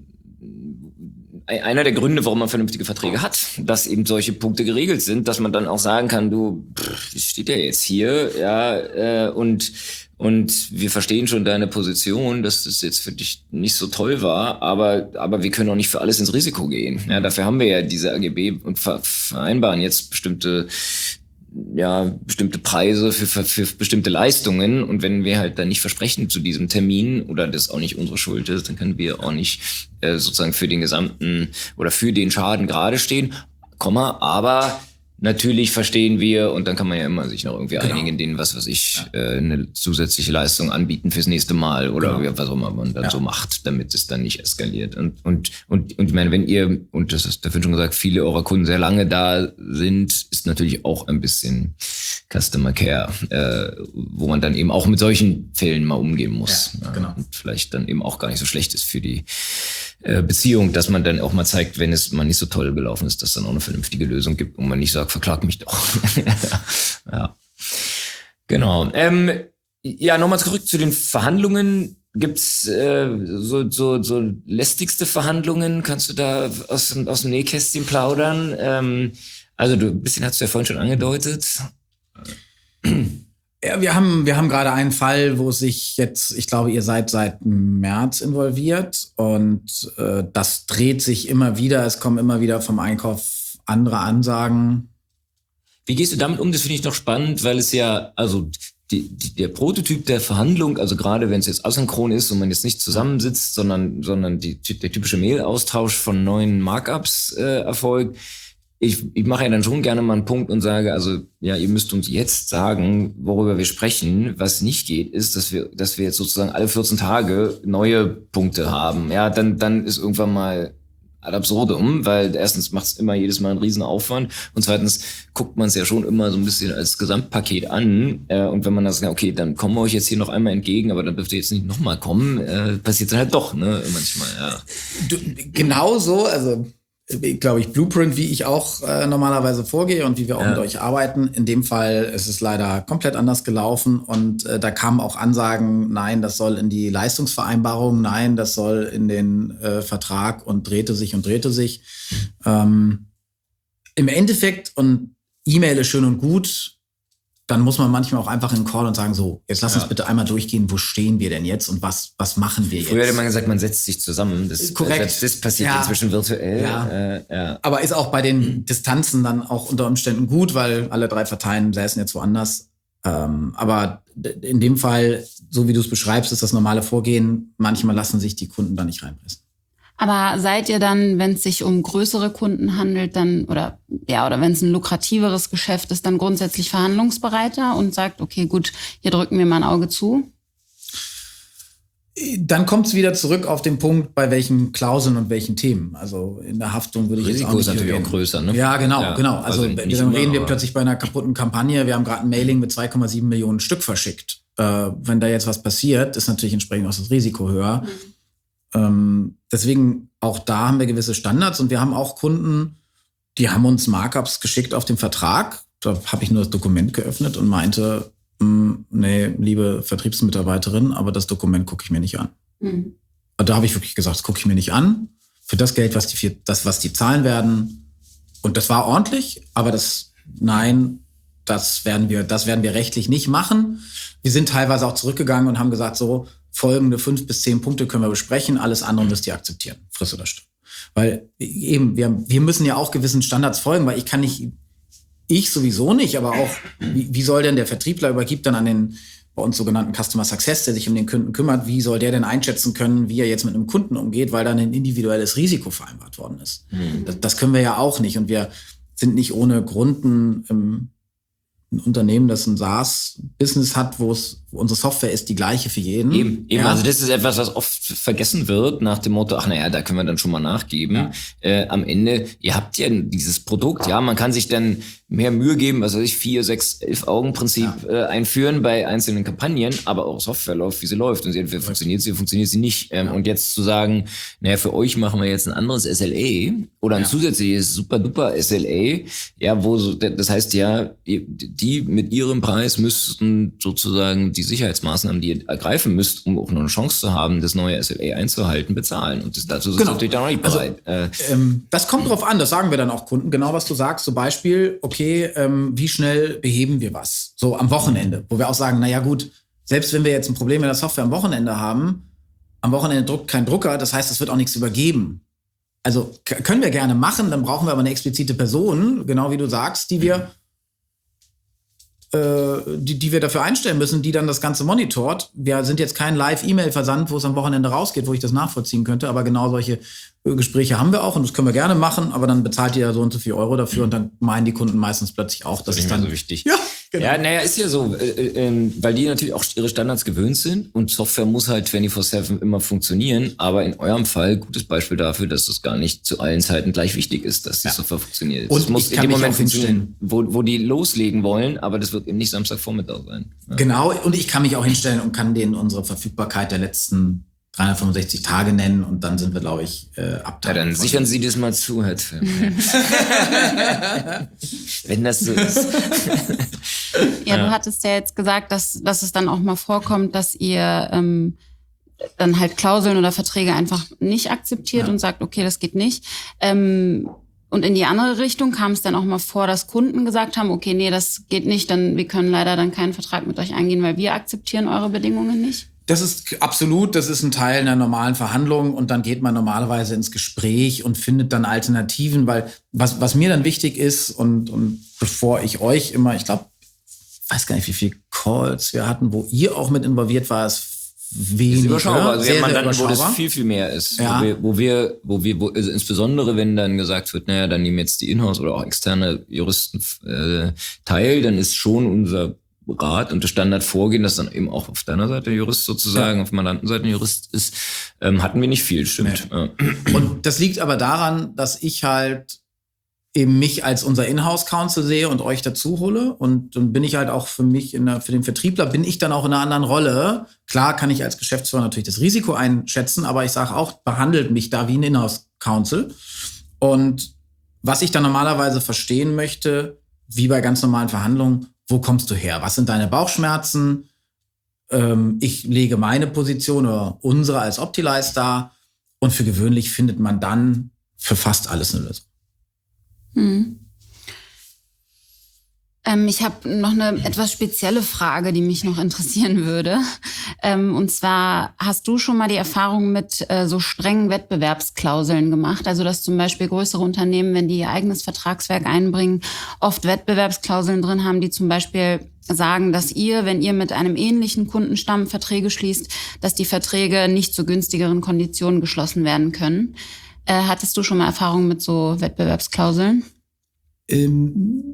einer der Gründe, warum man vernünftige Verträge hat, dass eben solche Punkte geregelt sind, dass man dann auch sagen kann, du, pff, steht ja jetzt hier, ja, äh, und Und wir verstehen schon deine Position, dass das jetzt für dich nicht so toll war, aber aber wir können auch nicht für alles ins Risiko gehen. Ja, dafür haben wir ja diese A G B und vereinbaren jetzt bestimmte ja bestimmte Preise für, für für bestimmte Leistungen. Und wenn wir halt dann nicht versprechen zu diesem Termin oder das auch nicht unsere Schuld ist, dann können wir auch nicht äh, sozusagen für den gesamten oder für den Schaden gerade stehen. Komma, aber natürlich verstehen wir, und dann kann man ja immer sich noch irgendwie genau. einigen, denen, was weiß ich, ja. äh, eine zusätzliche Leistung anbieten fürs nächste Mal oder genau. was auch immer man dann ja. so macht, damit es dann nicht eskaliert. Und, und, und, und ich meine, wenn ihr, und das ist dafür schon gesagt, viele eurer Kunden sehr lange da sind, ist natürlich auch ein bisschen Customer Care, äh, wo man dann eben auch mit solchen Fällen mal umgehen muss. Ja, genau. Und vielleicht dann eben auch gar nicht so schlecht ist für die äh, Beziehung, dass man dann auch mal zeigt, wenn es mal nicht so toll gelaufen ist, dass es dann auch eine vernünftige Lösung gibt und man nicht sagt, verklag mich doch. ja, genau. Ähm, ja, nochmal zurück zu den Verhandlungen. gibt's äh, so, so, so lästigste Verhandlungen? Kannst du da aus, aus dem Nähkästchen plaudern? Ähm, also du ein bisschen hast du ja vorhin schon angedeutet. Ja, wir haben, wir haben gerade einen Fall, wo sich jetzt, ich glaube, ihr seid seit März involviert und äh, das dreht sich immer wieder. Es kommen immer wieder vom Einkauf andere Ansagen. Wie gehst du damit um? Das finde ich noch spannend, weil es ja, also die, die, der Prototyp der Verhandlung, also gerade wenn es jetzt asynchron ist und man jetzt nicht zusammensitzt, sondern, sondern die, der typische Mail-Austausch von neuen Markups äh, erfolgt. Ich, ich mache ja dann schon gerne mal einen Punkt und sage, also ja, ihr müsst uns jetzt sagen, worüber wir sprechen. Was nicht geht, ist, dass wir, dass wir jetzt sozusagen alle vierzehn Tage neue Punkte haben. Ja, dann, dann ist irgendwann mal ad absurdum, weil erstens macht es immer jedes Mal einen riesen Aufwand und zweitens guckt man es ja schon immer so ein bisschen als Gesamtpaket an äh, und wenn man das sagt, okay, dann kommen wir euch jetzt hier noch einmal entgegen, aber dann dürft ihr jetzt nicht nochmal kommen, äh, passiert dann halt doch, ne, manchmal, ja. Du, genau so, also glaube ich, Blueprint, wie ich auch äh, normalerweise vorgehe und wie wir auch ja. mit euch arbeiten. In dem Fall ist es leider komplett anders gelaufen und äh, da kamen auch Ansagen, nein, das soll in die Leistungsvereinbarung, nein, das soll in den äh, Vertrag und drehte sich und drehte sich. Mhm. Ähm, im Endeffekt, und E-Mail ist schön und gut, dann muss man manchmal auch einfach in den Call und sagen, so, jetzt lass ja. uns bitte einmal durchgehen, wo stehen wir denn jetzt und was, was machen wir jetzt? Früher hätte man gesagt, man setzt sich zusammen. Das, Korrekt. Das passiert ja. inzwischen virtuell. Ja. Äh, ja. Aber ist auch bei den Distanzen dann auch unter Umständen gut, weil alle drei Parteien säßen jetzt woanders. Ähm, aber in dem Fall, so wie du es beschreibst, ist das normale Vorgehen. Manchmal lassen sich die Kunden da nicht reinpressen. Aber seid ihr dann, wenn es sich um größere Kunden handelt, dann oder ja oder wenn es ein lukrativeres Geschäft ist, dann grundsätzlich verhandlungsbereiter und sagt, okay, gut, hier drücken wir mal ein Auge zu? Dann kommt es wieder zurück auf den Punkt, bei welchen Klauseln und welchen Themen. Also in der Haftung würde ich Risiko jetzt auch nicht ist natürlich erwähnen. auch größer, ne? Ja, genau, ja, genau. Also, also dann immer, reden wir plötzlich bei einer kaputten Kampagne. Wir haben gerade ein Mailing mit zwei Komma sieben Millionen Stück verschickt. Äh, wenn da jetzt was passiert, ist natürlich entsprechend auch das Risiko höher. Mhm. Ähm, deswegen auch da haben wir gewisse Standards und wir haben auch Kunden, die haben uns Markups geschickt auf den Vertrag. Da habe ich nur das Dokument geöffnet und meinte, nee, liebe Vertriebsmitarbeiterin, aber das Dokument gucke ich mir nicht an. Mhm. Da habe ich wirklich gesagt, das gucke ich mir nicht an. Für das Geld, was die, das, was die zahlen werden. Und das war ordentlich, aber das, nein, das werden wir, das werden wir rechtlich nicht machen. Wir sind teilweise auch zurückgegangen und haben gesagt, so, folgende fünf bis zehn Punkte können wir besprechen, alles andere müsst ihr akzeptieren. Friss oder stirb. Weil eben, wir, wir müssen ja auch gewissen Standards folgen, weil ich kann nicht, ich sowieso nicht, aber auch, wie, wie soll denn der Vertriebler übergibt dann an den bei uns sogenannten Customer Success, der sich um den Kunden kümmert, wie soll der denn einschätzen können, wie er jetzt mit einem Kunden umgeht, weil dann ein individuelles Risiko vereinbart worden ist. Mhm. Das, das können wir ja auch nicht und wir sind nicht ohne Grund ein, ein Unternehmen, das ein SaaS-Business hat, wo es unsere Software ist die gleiche für jeden. Eben, eben. Ja. Also das ist etwas, was oft vergessen wird, nach dem Motto, ach naja, da können wir dann schon mal nachgeben. Ja. Äh, am Ende, ihr habt ja dieses Produkt, ja, man kann sich dann mehr Mühe geben, was weiß ich, vier, sechs, elf Augen-Prinzip ja. äh, einführen bei einzelnen Kampagnen, aber auch Software läuft, wie sie läuft. Und entweder funktioniert sie, funktioniert sie nicht. Ähm, ja. Und jetzt zu sagen, naja, für euch machen wir jetzt ein anderes S L A oder ein ja. zusätzliches super-duper S L A, ja, wo so, das heißt ja, die mit ihrem Preis müssten sozusagen die Sicherheitsmaßnahmen, die ihr ergreifen müsst, um auch noch eine Chance zu haben, das neue S L A einzuhalten, bezahlen. Und das, dazu sind genau. natürlich dann auch nicht bereit. Also, äh, ähm, das kommt drauf an, das sagen wir dann auch Kunden, genau was du sagst. Zum Beispiel, okay, ähm, wie schnell beheben wir was? So am Wochenende, wo wir auch sagen, naja gut, selbst wenn wir jetzt ein Problem mit der Software am Wochenende haben, am Wochenende druckt kein Drucker, das heißt, es wird auch nichts übergeben. Also k- können wir gerne machen, dann brauchen wir aber eine explizite Person, genau wie du sagst, die wir Die, die wir dafür einstellen müssen, die dann das Ganze monitort. Wir sind jetzt kein Live-E-Mail-Versand, wo es am Wochenende rausgeht, wo ich das nachvollziehen könnte, aber genau solche Gespräche haben wir auch und das können wir gerne machen, aber dann bezahlt ihr ja so und so viel Euro dafür und dann meinen die Kunden meistens plötzlich auch, dass das es dann so wichtig. Ja, genau. Ja, naja, ist ja so, äh, äh, weil die natürlich auch ihre Standards gewöhnt sind und Software muss halt vierundzwanzig sieben immer funktionieren, aber in eurem Fall gutes Beispiel dafür, dass es gar nicht zu allen Zeiten gleich wichtig ist, dass die ja. Software funktioniert. Und es muss in dem Moment funktionieren, wo, wo die loslegen wollen, aber das wird eben nicht Samstagvormittag sein. Ja. Genau, und ich kann mich auch hinstellen und kann denen unsere Verfügbarkeit der letzten dreihundertfünfundsechzig Tage nennen und dann sind wir, glaube ich, äh, ab. Ja, dann sichern Sie das mal zu, Herr Film. Wenn das so ist. Ja, du hattest ja jetzt gesagt, dass, dass es dann auch mal vorkommt, dass ihr ähm, dann halt Klauseln oder Verträge einfach nicht akzeptiert ja. und sagt, okay, das geht nicht. Ähm, und in die andere Richtung kam es dann auch mal vor, dass Kunden gesagt haben, okay, nee, das geht nicht, dann wir können leider dann keinen Vertrag mit euch eingehen, weil wir akzeptieren eure Bedingungen nicht. Das ist absolut, das ist ein Teil einer normalen Verhandlung und dann geht man normalerweise ins Gespräch und findet dann Alternativen, weil was, was mir dann wichtig ist und, und bevor ich euch immer, ich glaube, ich weiß gar nicht, wie viele Calls wir hatten, wo ihr auch mit involviert war, ist wenig. Ist überschaubar. Also wir sehr, haben sehr Mandanten, wo überschaubar. das viel, viel mehr ist. Ja. Wo wir, wo wir, wo wir wo, also insbesondere wenn dann gesagt wird, naja, dann nehmen jetzt die Inhouse oder auch externe Juristen äh, teil, dann ist schon unser Rat und das Standardvorgehen, dass dann eben auch auf deiner Seite Jurist sozusagen, ja. auf Mandantenseite Jurist ist, ähm, hatten wir nicht viel, stimmt. Nee. Und das liegt aber daran, dass ich halt eben mich als unser Inhouse-Counsel sehe und euch dazu hole. Und dann bin ich halt auch für mich, in der, für den Vertriebler, bin ich dann auch in einer anderen Rolle. Klar kann ich als Geschäftsführer natürlich das Risiko einschätzen, aber ich sage auch, behandelt mich da wie ein Inhouse-Counsel. Und was ich dann normalerweise verstehen möchte, wie bei ganz normalen Verhandlungen, wo kommst du her? Was sind deine Bauchschmerzen? Ähm, ich lege meine Position oder unsere als Optilize dar. Und für gewöhnlich findet man dann für fast alles eine Lösung. Hm. Ähm, ich habe noch eine etwas spezielle Frage, die mich noch interessieren würde. Ähm, und zwar, hast du schon mal die Erfahrung mit äh, so strengen Wettbewerbsklauseln gemacht? Also, dass zum Beispiel größere Unternehmen, wenn die ihr eigenes Vertragswerk einbringen, oft Wettbewerbsklauseln drin haben, die zum Beispiel sagen, dass ihr, wenn ihr mit einem ähnlichen Kundenstamm Verträge schließt, dass die Verträge nicht zu günstigeren Konditionen geschlossen werden können. Äh, hattest du schon mal Erfahrung mit so Wettbewerbsklauseln? Ähm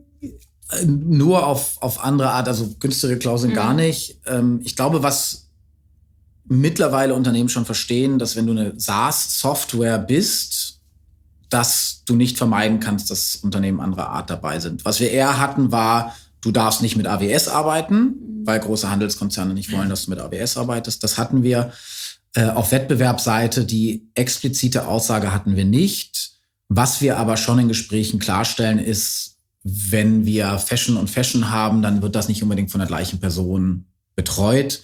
Nur auf, auf andere Art, also günstige Klauseln mhm. gar nicht. Ähm, ich glaube, was mittlerweile Unternehmen schon verstehen, dass wenn du eine SaaS-Software bist, dass du nicht vermeiden kannst, dass Unternehmen anderer Art dabei sind. Was wir eher hatten, war, du darfst nicht mit A W S arbeiten, weil große Handelskonzerne nicht wollen, dass du mit A W S arbeitest. Das hatten wir. Äh, auf Wettbewerbsseite die explizite Aussage hatten wir nicht. Was wir aber schon in Gesprächen klarstellen, ist, wenn wir Fashion und Fashion haben, dann wird das nicht unbedingt von der gleichen Person betreut.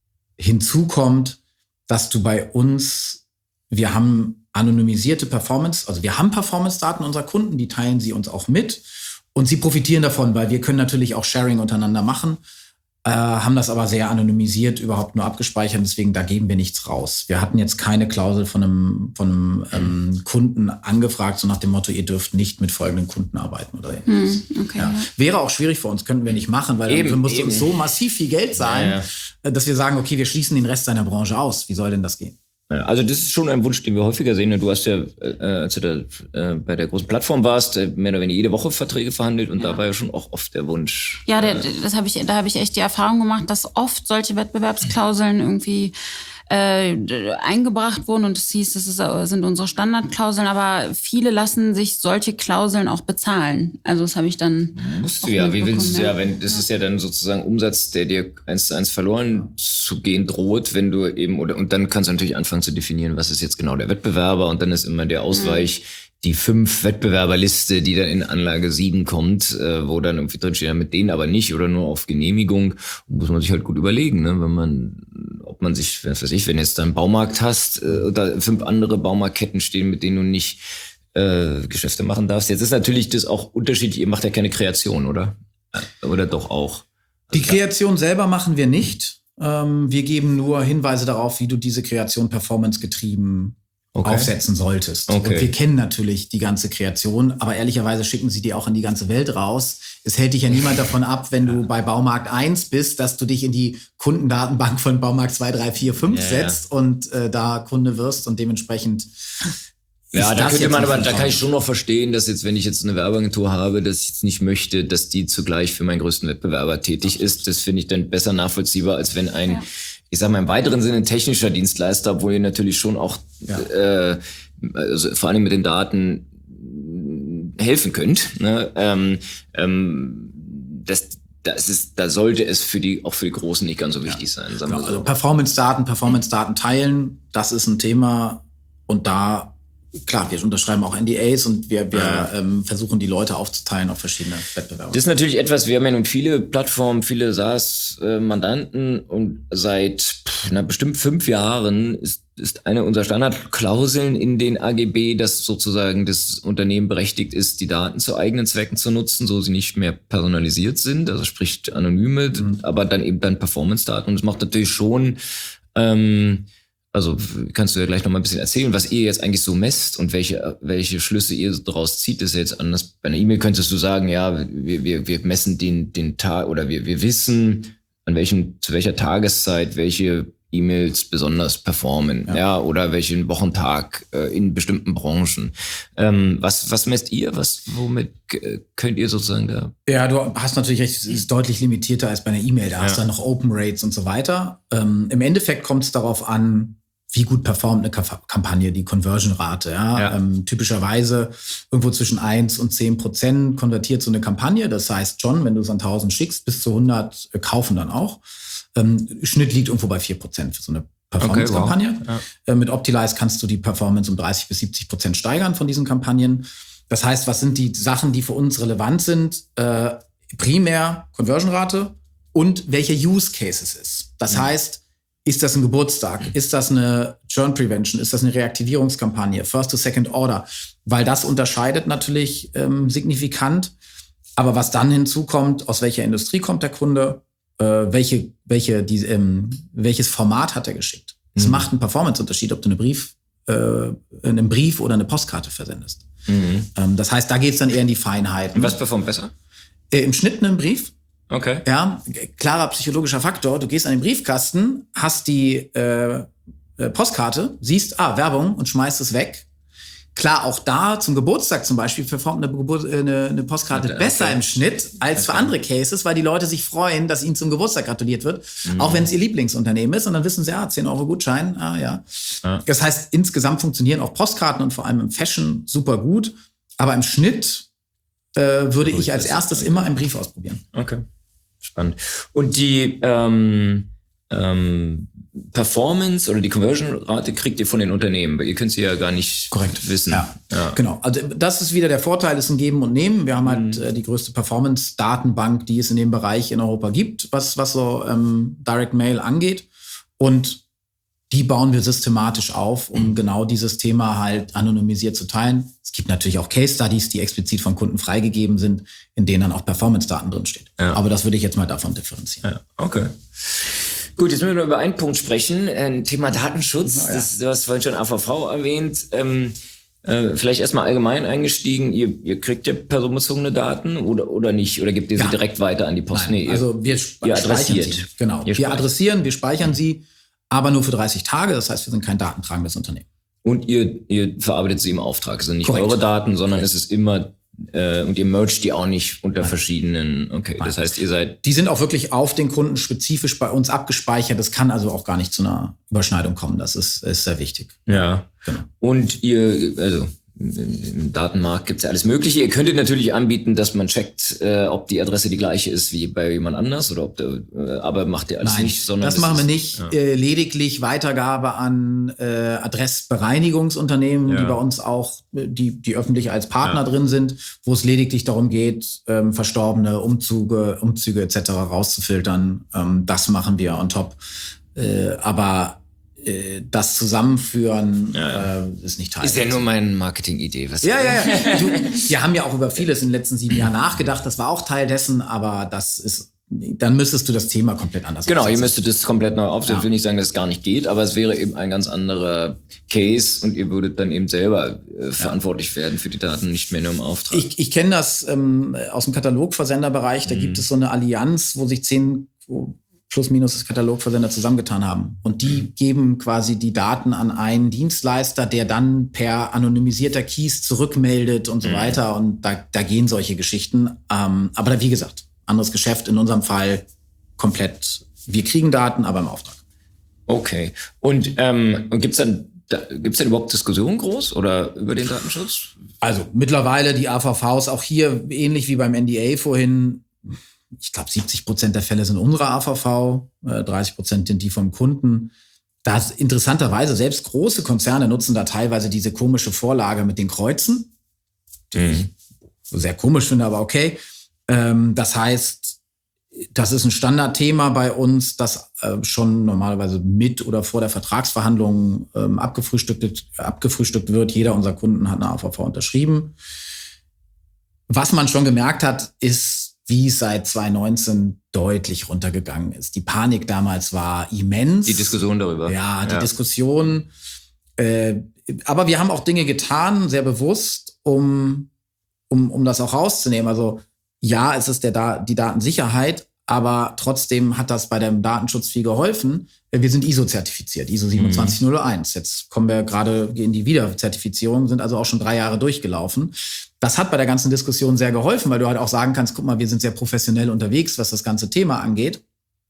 Hinzu kommt, dass du bei uns, wir haben anonymisierte Performance, also wir haben Performance-Daten unserer Kunden, die teilen sie uns auch mit und sie profitieren davon, weil wir können natürlich auch Sharing untereinander machen, äh, haben das aber sehr anonymisiert, überhaupt nur abgespeichert, deswegen da geben wir nichts raus. Wir hatten jetzt keine Klausel von einem, von einem ähm, Kunden angefragt, so nach dem Motto, ihr dürft nicht mit folgenden Kunden arbeiten oder ähnliches. Hm, okay, ja. ja. Wäre auch schwierig für uns, könnten wir nicht machen, weil eben, dafür muss eben. uns so massiv viel Geld sein, ja, ja. dass wir sagen, okay, wir schließen den Rest seiner Branche aus. Wie soll denn das gehen? Also das ist schon ein Wunsch, den wir häufiger sehen. Du hast ja, äh, als du da äh, bei der großen Plattform warst, äh, mehr oder weniger jede Woche Verträge verhandelt und ja. da war ja schon auch oft der Wunsch. Ja, der, das habe ich, da habe ich echt die Erfahrung gemacht, dass oft solche Wettbewerbsklauseln irgendwie äh, eingebracht wurden und es hieß, das ist, sind unsere Standardklauseln, aber viele lassen sich solche Klauseln auch bezahlen. Also das habe ich dann. Musst du ja, wie willst du ja, wenn das ja. ist ja dann sozusagen Umsatz, der dir eins zu eins verloren zu gehen droht, wenn du eben oder und dann kannst du natürlich anfangen zu definieren, was ist jetzt genau der Wettbewerber und dann ist immer der Ausweich. Mhm. Die fünf Wettbewerberliste, die dann in Anlage sieben kommt, äh, wo dann irgendwie drinsteht, ja, mit denen aber nicht oder nur auf Genehmigung, muss man sich halt gut überlegen, ne? Wenn man, ob man sich, was weiß ich, wenn jetzt da einen Baumarkt hast, äh, oder fünf andere Baumarktketten stehen, mit denen du nicht äh, Geschäfte machen darfst. Jetzt ist natürlich das auch unterschiedlich, ihr macht ja keine Kreation, oder? Oder doch auch? Die Kreation selber machen wir nicht. Ähm, wir geben nur Hinweise darauf, wie du diese Kreation performancegetrieben Okay. aufsetzen solltest. Okay. Und wir kennen natürlich die ganze Kreation, aber ehrlicherweise schicken sie die auch in die ganze Welt raus. Es hält dich ja niemand davon ab, wenn du bei Baumarkt eins bist, dass du dich in die Kundendatenbank von Baumarkt zwei, drei, vier, fünf ja, setzt ja. und äh, da Kunde wirst und dementsprechend ja, da könnte man aber, da kann ich schon noch verstehen, dass jetzt, wenn ich jetzt eine Werbeagentur habe, dass ich jetzt nicht möchte, dass die zugleich für meinen größten Wettbewerber tätig ist. Das finde ich dann besser nachvollziehbar, als wenn ein, ja. ich sag mal im weiteren Sinne, ein technischer Dienstleister, obwohl ihr natürlich schon auch, ja. äh, also vor allem mit den Daten helfen könnt, ne? ähm, ähm, das, das ist, da sollte es für die, auch für die Großen nicht ganz so wichtig ja. sein. Sagen genau, wir so. Also Performance-Daten, Performance-Daten teilen, das ist ein Thema und da klar, wir unterschreiben auch N D As und wir, wir ja. ähm, versuchen, die Leute aufzuteilen auf verschiedene Wettbewerber. Das ist natürlich etwas, wir haben ja nun viele Plattformen, viele SaaS-Mandanten und seit na, bestimmt fünf Jahren ist, ist eine unserer Standardklauseln in den A G B, dass sozusagen das Unternehmen berechtigt ist, die Daten zu eigenen Zwecken zu nutzen, so sie nicht mehr personalisiert sind, also sprich anonyme, mhm. aber dann eben dann Performance-Daten. Und es macht natürlich schon, ähm, also kannst du ja gleich noch mal ein bisschen erzählen, was ihr jetzt eigentlich so messt und welche welche Schlüsse ihr daraus zieht. Das ist ja jetzt anders. Bei einer E-Mail könntest du sagen, ja, wir wir wir messen den den Tag oder wir wir wissen, an welchem zu welcher Tageszeit welche E-Mails besonders performen, ja, ja oder welchen Wochentag äh, in bestimmten Branchen. Ähm, was was messt ihr? Was womit äh, könnt ihr sozusagen da? Ja, du hast natürlich recht, es ist deutlich limitierter als bei einer E-Mail. Da ja. hast du dann noch Open Rates und so weiter. Ähm, Im Endeffekt kommt es darauf an, wie gut performt eine Kampagne, die Conversion-Rate. Ja? Ja. Ähm, typischerweise irgendwo zwischen eins und zehn Prozent konvertiert so eine Kampagne. Das heißt schon, wenn du es an tausend schickst, bis zu hundert äh, kaufen dann auch. Ähm, Schnitt liegt irgendwo bei vier Prozent für so eine Performance-Kampagne. Okay, wow. ja. äh, mit Optimize kannst du die Performance um dreißig bis siebzig Prozent steigern von diesen Kampagnen. Das heißt, was sind die Sachen, die für uns relevant sind? Äh, primär Conversion-Rate und welche Use Cases ist. Das mhm. heißt, ist das ein Geburtstag? Ist das eine Churn Prevention? Ist das eine Reaktivierungskampagne? First to Second Order? Weil das unterscheidet natürlich ähm, signifikant. Aber was dann hinzukommt, aus welcher Industrie kommt der Kunde? Äh, welche, welche, die, ähm, welches Format hat er geschickt? Es mhm. macht einen Performance-Unterschied, ob du eine Brief, äh, einen Brief oder eine Postkarte versendest. Mhm. Ähm, das heißt, da geht's dann eher in die Feinheiten. Und was performt besser? Äh, Im Schnitt einen Brief. Okay. Ja, klarer psychologischer Faktor. Du gehst an den Briefkasten, hast die äh, Postkarte, siehst, ah, Werbung und schmeißt es weg. Klar, auch da zum Geburtstag zum Beispiel performt eine, Geburt, eine, eine Postkarte okay. besser im Schnitt als okay. für andere Cases, weil die Leute sich freuen, dass ihnen zum Geburtstag gratuliert wird. Mhm. Auch wenn es ihr Lieblingsunternehmen ist. Und dann wissen sie, ja, zehn Euro Gutschein. Ah, ja. ja. Das heißt, insgesamt funktionieren auch Postkarten und vor allem im Fashion super gut. Aber im Schnitt äh, würde ich als erstes immer einen Brief ausprobieren. Okay. Spannend. Und die ähm, ähm, Performance oder die Conversion-Rate kriegt ihr von den Unternehmen, weil ihr könnt sie ja gar nicht Korrekt. wissen. Ja. ja, genau. Also das ist wieder der Vorteil, ist ein Geben und Nehmen. Wir haben halt mhm. äh, die größte Performance-Datenbank, die es in dem Bereich in Europa gibt, was, was so ähm, Direct Mail angeht. Und die bauen wir systematisch auf, um mhm. genau dieses Thema halt anonymisiert zu teilen. Es gibt natürlich auch Case Studies, die explizit von Kunden freigegeben sind, in denen dann auch Performance-Daten drinstehen. Ja. Aber das würde ich jetzt mal davon differenzieren. Ja, okay. Gut, jetzt müssen wir noch über einen Punkt sprechen. Ein Thema Datenschutz. Ja, ja. Das, du hast vorhin schon A V V erwähnt. Ähm, äh, vielleicht erstmal allgemein eingestiegen. Ihr, ihr kriegt ja personenbezogene Daten oder, oder nicht? Oder gebt ihr sie ja. direkt weiter an die Post? Nein, nee, also wir ihr adressiert. Sie. Genau. Ihr wir adressieren, wir speichern sie, aber nur für dreißig Tage. Das heißt, wir sind kein datentragendes Unternehmen. Und ihr, ihr verarbeitet sie im Auftrag. Es sind nicht Korrekt. eure Daten, sondern Korrekt. es ist immer, äh, und ihr mergt die auch nicht unter Nein. verschiedenen, okay. Nein. Das heißt, ihr seid... Die sind auch wirklich auf den Kunden spezifisch bei uns abgespeichert. Das kann also auch gar nicht zu einer Überschneidung kommen. Das ist, ist sehr wichtig. Ja. Genau. Und ihr, also... im Datenmarkt gibt's ja alles Mögliche. Ihr könntet natürlich anbieten, dass man checkt, äh, ob die Adresse die gleiche ist wie bei jemand anders oder ob der, äh, aber macht ihr alles Nein, nicht, sondern das, das machen wir nicht. Ja. Äh, lediglich Weitergabe an äh, Adressbereinigungsunternehmen, ja. die bei uns auch, die die öffentlich als Partner ja. drin sind, wo es lediglich darum geht, ähm, verstorbene Umzüge, Umzüge et cetera rauszufiltern. Ähm, das machen wir on top. Äh, aber das Zusammenführen ja, ja. Äh, ist nicht Teil. Ist ja nur meine Marketing-Idee. Was ja, ja, ja. Du, wir haben ja auch über vieles in den letzten sieben Jahren nachgedacht. Das war auch Teil dessen, aber das ist, dann müsstest du das Thema komplett anders Genau, aufsetzen. Ihr müsstet das komplett neu aufsetzen. Ja. Ich will nicht sagen, dass es gar nicht geht, aber es wäre eben ein ganz anderer Case und ihr würdet dann eben selber äh, verantwortlich ja. werden für die Daten, nicht mehr nur im Auftrag. Ich, ich kenne das ähm, aus dem Katalogversenderbereich. Da mhm. gibt es so eine Allianz, wo sich zehn... Wo plus minus das Katalogversender zusammengetan haben. Und die geben quasi die Daten an einen Dienstleister, der dann per anonymisierter Keys zurückmeldet und so mhm. weiter. Und da, da gehen solche Geschichten. Ähm, aber da, wie gesagt, anderes Geschäft. In unserem Fall komplett, wir kriegen Daten, aber im Auftrag. Okay. Und ähm, gibt's dann Da, gibt's denn überhaupt Diskussionen groß oder über den Datenschutz? Also mittlerweile die A V Vs, auch hier ähnlich wie beim N D A vorhin, ich glaube, siebzig Prozent der Fälle sind unsere A V V, äh, dreißig Prozent sind die vom Kunden. Das interessanterweise, selbst große Konzerne nutzen da teilweise diese komische Vorlage mit den Kreuzen. Die mhm. ich sehr komisch finde, aber okay. Ähm, das heißt, das ist ein Standardthema bei uns, das äh, schon normalerweise mit oder vor der Vertragsverhandlung ähm, abgefrühstückt, abgefrühstückt wird. Jeder unserer Kunden hat eine A V V unterschrieben. Was man schon gemerkt hat, ist, wie es seit zwanzig neunzehn deutlich runtergegangen ist. Die Panik damals war immens. Die Diskussion darüber. Ja, die ja. Diskussion. Äh, aber wir haben auch Dinge getan, sehr bewusst, um, um, um das auch rauszunehmen. Also ja, es ist der da- die Datensicherheit, aber trotzdem hat das bei dem Datenschutz viel geholfen. Wir sind I S O-zertifiziert, I S O siebenundzwanzig null eins. Jetzt kommen wir gerade in die Wiederzertifizierung, sind also auch schon drei Jahre durchgelaufen. Das hat bei der ganzen Diskussion sehr geholfen, weil du halt auch sagen kannst, guck mal, wir sind sehr professionell unterwegs, was das ganze Thema angeht.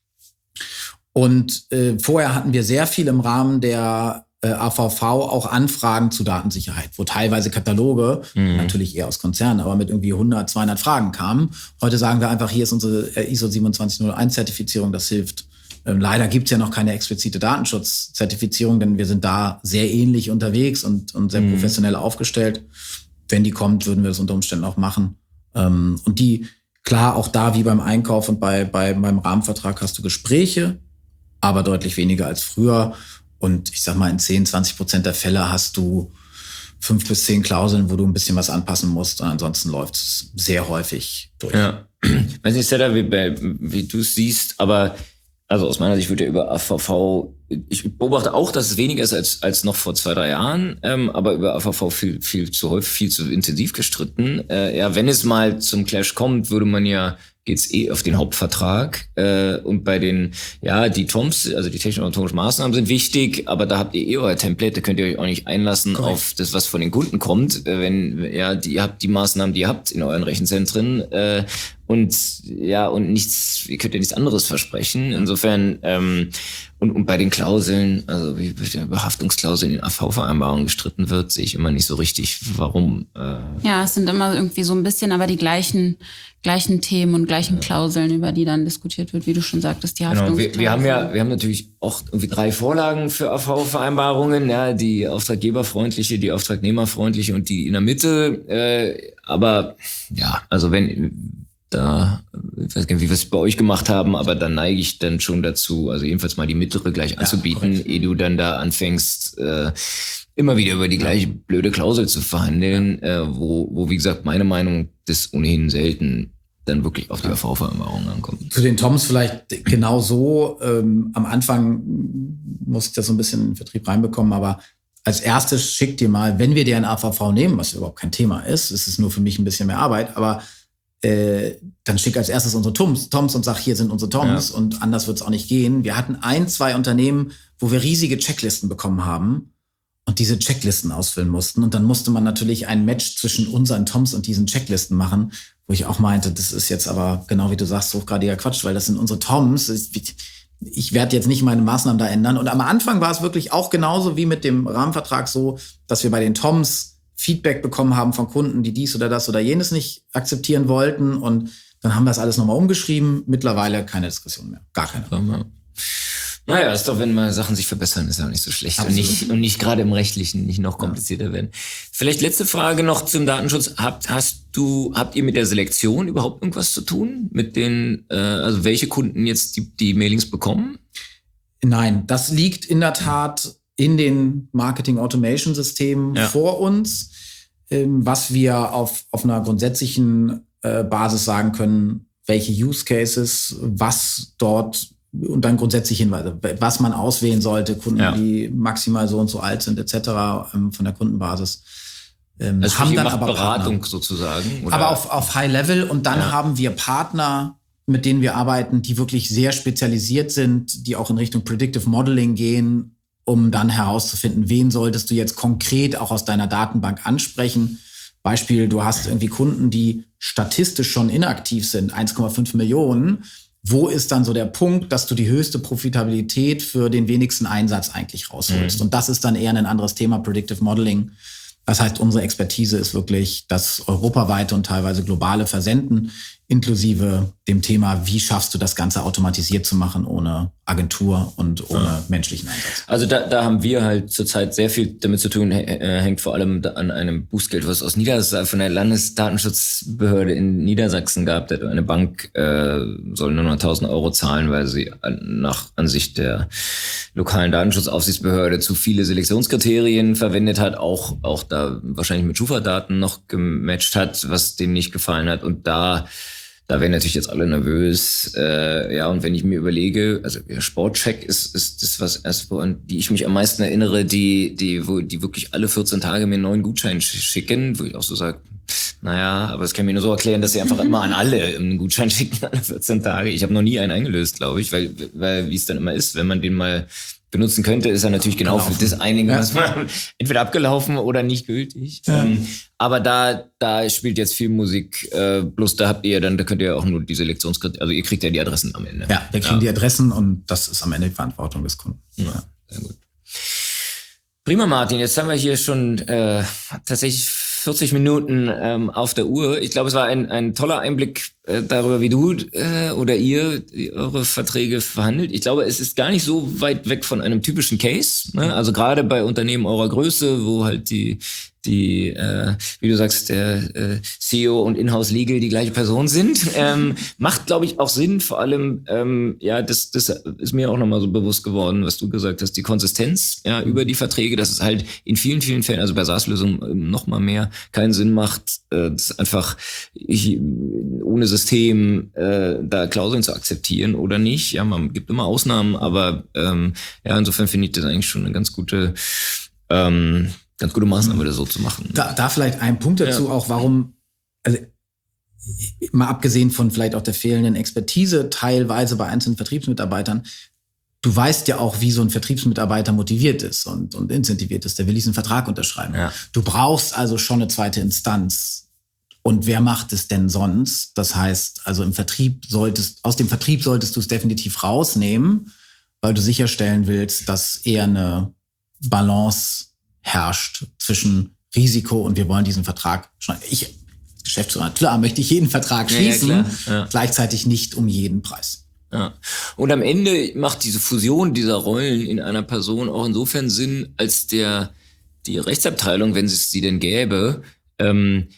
Und äh, vorher hatten wir sehr viel im Rahmen der äh, A V V auch Anfragen zu Datensicherheit, wo teilweise Kataloge, mhm. natürlich eher aus Konzernen, aber mit irgendwie hundert, zweihundert Fragen kamen. Heute sagen wir einfach, hier ist unsere I S O siebenundzwanzig null eins Zertifizierung, das hilft. Ähm, leider gibt's ja noch keine explizite Datenschutzzertifizierung, denn wir sind da sehr ähnlich unterwegs und, und sehr mhm. professionell aufgestellt. Wenn die kommt, würden wir das unter Umständen auch machen. Ähm, und die, klar, auch da wie beim Einkauf und bei, bei beim Rahmenvertrag hast du Gespräche, aber deutlich weniger als früher. Und ich sag mal, in zehn, zwanzig Prozent der Fälle hast du fünf bis zehn Klauseln, wo du ein bisschen was anpassen musst. Und ansonsten läuft es sehr häufig durch. Ja, ich weiß nicht, Seda, wie, wie du es siehst, aber also aus meiner Sicht wird ja über A V V, ich beobachte auch, dass es weniger ist als als noch vor zwei, drei Jahren, ähm, aber über A V V viel viel zu häufig, viel zu intensiv gestritten. Äh, ja, wenn es mal zum Clash kommt, würde man ja geht's eh auf den Hauptvertrag äh, und bei den, ja, die T O Ms, also die technisch-organisatorischen Maßnahmen sind wichtig, aber da habt ihr eh euer Template, da könnt ihr euch auch nicht einlassen Correct. Auf das, was von den Kunden kommt. Äh, wenn, ja, die, ihr habt die Maßnahmen, die ihr habt in euren Rechenzentren äh, und ja, und nichts, ihr könnt ja nichts anderes versprechen. Insofern, ähm, und, und bei den Klauseln, also wie über Haftungsklauseln in A V-Vereinbarungen gestritten wird, sehe ich immer nicht so richtig, warum. Äh, ja, es sind immer irgendwie so ein bisschen aber die gleichen gleichen Themen und gleichen ja. Klauseln, über die dann diskutiert wird, wie du schon sagtest, die Haftungsklausel. Genau, wir, wir haben ja, wir haben natürlich auch irgendwie drei Vorlagen für A V-Vereinbarungen, ja, die auftraggeberfreundliche, die auftragnehmerfreundliche und die in der Mitte. Äh, aber ja, also wenn da, ich weiß gar nicht, wie wir es bei euch gemacht haben, aber da neige ich dann schon dazu, also jedenfalls mal die mittlere gleich anzubieten, ja, ehe du dann da anfängst, äh, immer wieder über die gleiche blöde Klausel zu verhandeln, äh, wo, wo, wie gesagt, meine Meinung das ohnehin selten dann wirklich auf die A V-Vereinbarung ankommt. Zu den T O Ms vielleicht genau so. Ähm, am Anfang muss ich das so ein bisschen in den Vertrieb reinbekommen, aber als erstes schick dir mal, wenn wir dir ein A V V nehmen, was überhaupt kein Thema ist, es ist nur für mich ein bisschen mehr Arbeit, aber äh, dann schick als erstes unsere T O Ms, T O Ms und sag, hier sind unsere T O Ms ja. und anders wird es auch nicht gehen. Wir hatten ein, zwei Unternehmen, wo wir riesige Checklisten bekommen haben und diese Checklisten ausfüllen mussten. Und dann musste man natürlich ein Match zwischen unseren T O Ms und diesen Checklisten machen, wo ich auch meinte, das ist jetzt aber, genau wie du sagst, hochgradiger Quatsch, weil das sind unsere T O Ms. Ich werde jetzt nicht meine Maßnahmen da ändern. Und am Anfang war es wirklich auch genauso wie mit dem Rahmenvertrag so, dass wir bei den T O Ms Feedback bekommen haben von Kunden, die dies oder das oder jenes nicht akzeptieren wollten. Und dann haben wir das alles nochmal umgeschrieben. Mittlerweile keine Diskussion mehr. Gar keine. Naja, ist doch, wenn mal Sachen sich verbessern, ist ja auch nicht so schlecht. Absolut. Und nicht, und nicht gerade im Rechtlichen nicht noch komplizierter ja. werden. Vielleicht letzte Frage noch zum Datenschutz. Habt, hast du, habt ihr mit der Selektion überhaupt irgendwas zu tun? Mit den, äh, also welche Kunden jetzt die, die Mailings bekommen? Nein, das liegt in der Tat in den Marketing-Automation-Systemen ja. vor uns, ähm, was wir auf, auf einer grundsätzlichen äh, Basis sagen können, welche Use Cases, was dort und dann grundsätzlich Hinweise, was man auswählen sollte, Kunden, ja. die maximal so und so alt sind, et cetera, ähm, von der Kundenbasis. Ähm, also haben dann aber Beratung Partner. Sozusagen? Oder? Aber auf, auf High Level und dann ja. haben wir Partner, mit denen wir arbeiten, die wirklich sehr spezialisiert sind, die auch in Richtung Predictive Modeling gehen, um dann herauszufinden, wen solltest du jetzt konkret auch aus deiner Datenbank ansprechen. Beispiel, du hast irgendwie Kunden, die statistisch schon inaktiv sind, eins Komma fünf Millionen. Wo ist dann so der Punkt, dass du die höchste Profitabilität für den wenigsten Einsatz eigentlich rausholst? Mhm. Und das ist dann eher ein anderes Thema, Predictive Modeling. Das heißt, unsere Expertise ist wirklich das europaweite und teilweise globale Versenden inklusive dem Thema, wie schaffst du das Ganze automatisiert zu machen, ohne Agentur und ohne ja. menschlichen Einsatz. Also da, da haben wir halt zurzeit sehr viel damit zu tun, äh, hängt vor allem an einem Bußgeld, was aus Niedersachsen, von der Landesdatenschutzbehörde in Niedersachsen gab. Eine Bank äh, soll nur noch tausend Euro zahlen, weil sie an, nach Ansicht der lokalen Datenschutzaufsichtsbehörde zu viele Selektionskriterien verwendet hat, auch, auch da wahrscheinlich mit Schufa-Daten noch gematcht hat, was denen nicht gefallen hat. Und da Da werden natürlich jetzt alle nervös. Äh, ja, und wenn ich mir überlege, also Sportcheck ist ist das, was erst an die ich mich am meisten erinnere, die die wo die wirklich alle vierzehn Tage mir einen neuen Gutschein schicken, wo ich auch so sage, naja, aber das kann ich mir nur so erklären, dass sie einfach immer an alle einen Gutschein schicken, alle vierzehn Tage. Ich habe noch nie einen eingelöst, glaube ich, weil weil wie es dann immer ist, wenn man den mal benutzen könnte, ist er natürlich genau für das einige, ja. was man entweder abgelaufen oder nicht gültig. Ja. Ähm, aber da da spielt jetzt viel Musik. Äh, bloß da habt ihr dann, da könnt ihr auch nur die Selektionskriterien, also ihr kriegt ja die Adressen am Ende. Ja, wir kriegen ja. die Adressen und das ist am Ende die Verantwortung des Kunden. Ja, ja. Sehr gut. Prima, Martin. Jetzt haben wir hier schon äh, tatsächlich vierzig Minuten ähm, auf der Uhr. Ich glaube, es war ein, ein toller Einblick äh, darüber, wie du äh, oder ihr eure Verträge verhandelt. Ich glaube, es ist gar nicht so weit weg von einem typischen Case. Ne? Also gerade bei Unternehmen eurer Größe, wo halt die die, äh, wie du sagst, der äh, C E O und Inhouse Legal die gleiche Person sind, ähm, macht, glaube ich, auch Sinn. Vor allem, ähm, ja, das, das ist mir auch nochmal so bewusst geworden, was du gesagt hast, die Konsistenz ja über die Verträge, dass es halt in vielen, vielen Fällen, also bei SaaS-Lösungen noch mal mehr, keinen Sinn macht, äh, das einfach ich, ohne System äh, da Klauseln zu akzeptieren oder nicht. Ja, man gibt immer Ausnahmen, aber ähm, ja, insofern finde ich das eigentlich schon eine ganz gute ähm, ganz gute Maßnahme, das so zu machen. Da, da vielleicht ein Punkt dazu ja. auch, warum, also mal abgesehen von vielleicht auch der fehlenden Expertise teilweise bei einzelnen Vertriebsmitarbeitern, du weißt ja auch, wie so ein Vertriebsmitarbeiter motiviert ist und, und incentiviert ist. Der will diesen Vertrag unterschreiben. Ja. Du brauchst also schon eine zweite Instanz. Und wer macht es denn sonst? Das heißt, also im Vertrieb solltest, aus dem Vertrieb solltest du es definitiv rausnehmen, weil du sicherstellen willst, dass eher eine Balance herrscht zwischen Risiko und wir wollen diesen Vertrag schon. Ich, Geschäftsführer, klar, möchte ich jeden Vertrag schließen, ja, ja. gleichzeitig nicht um jeden Preis. Ja. Und am Ende macht diese Fusion dieser Rollen in einer Person auch insofern Sinn, als der die Rechtsabteilung, wenn es sie denn gäbe, ähm,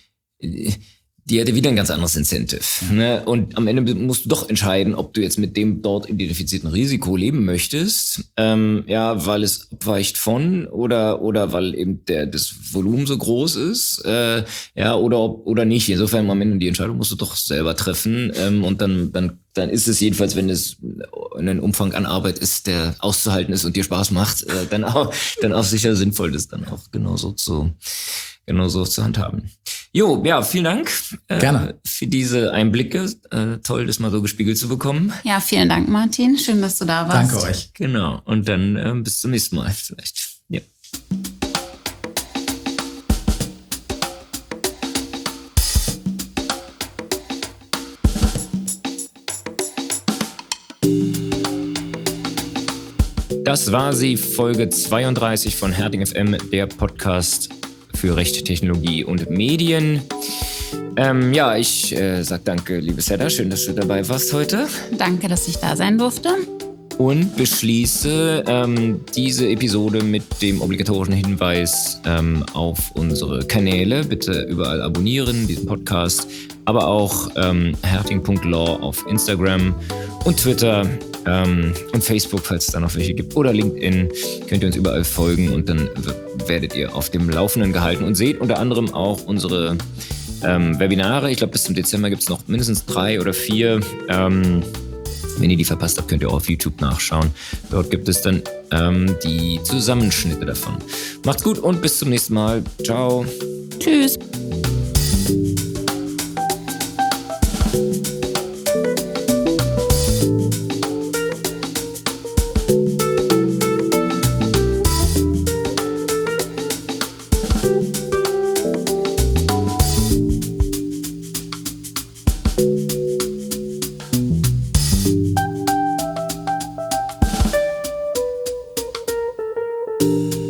die hätte wieder ein ganz anderes Incentive. Ja. Ne? Und am Ende musst du doch entscheiden, ob du jetzt mit dem dort identifizierten Risiko leben möchtest, ähm, ja, weil es abweicht von oder oder weil eben der das Volumen so groß ist, äh, ja, oder ob, oder nicht. Insofern am Ende die Entscheidung musst du doch selber treffen ähm, und dann dann dann ist es jedenfalls, wenn es ein Umfang an Arbeit ist, der auszuhalten ist und dir Spaß macht, äh, dann auch dann auch sicher sinnvoll, das dann auch genauso zu genauso zu handhaben. Jo, ja, vielen Dank äh, Gerne. für diese Einblicke. Äh, toll, das mal so gespiegelt zu bekommen. Ja, vielen Dank, Martin. Schön, dass du da warst. Danke euch. Genau. Und dann äh, bis zum nächsten Mal vielleicht. Ja. Das war sie, Folge zweiunddreißig von Herting F M, der Podcast für Recht, Technologie und Medien. Ähm, ja, ich äh, sag danke, liebe Seda, schön, dass du dabei warst heute. Danke, dass ich da sein durfte. Und beschließe ähm, diese Episode mit dem obligatorischen Hinweis ähm, auf unsere Kanäle. Bitte überall abonnieren, diesen Podcast, aber auch ähm, herting punkt law auf Instagram und Twitter ähm, und Facebook, falls es da noch welche gibt, oder LinkedIn. Könnt ihr uns überall folgen und dann werdet ihr auf dem Laufenden gehalten und seht unter anderem auch unsere ähm, Webinare. Ich glaube, bis zum Dezember gibt es noch mindestens drei oder vier. Ähm, Wenn ihr die verpasst habt, könnt ihr auch auf YouTube nachschauen. Dort gibt es dann ähm, die Zusammenschnitte davon. Macht's gut und bis zum nächsten Mal. Ciao. Tschüss. Thank you.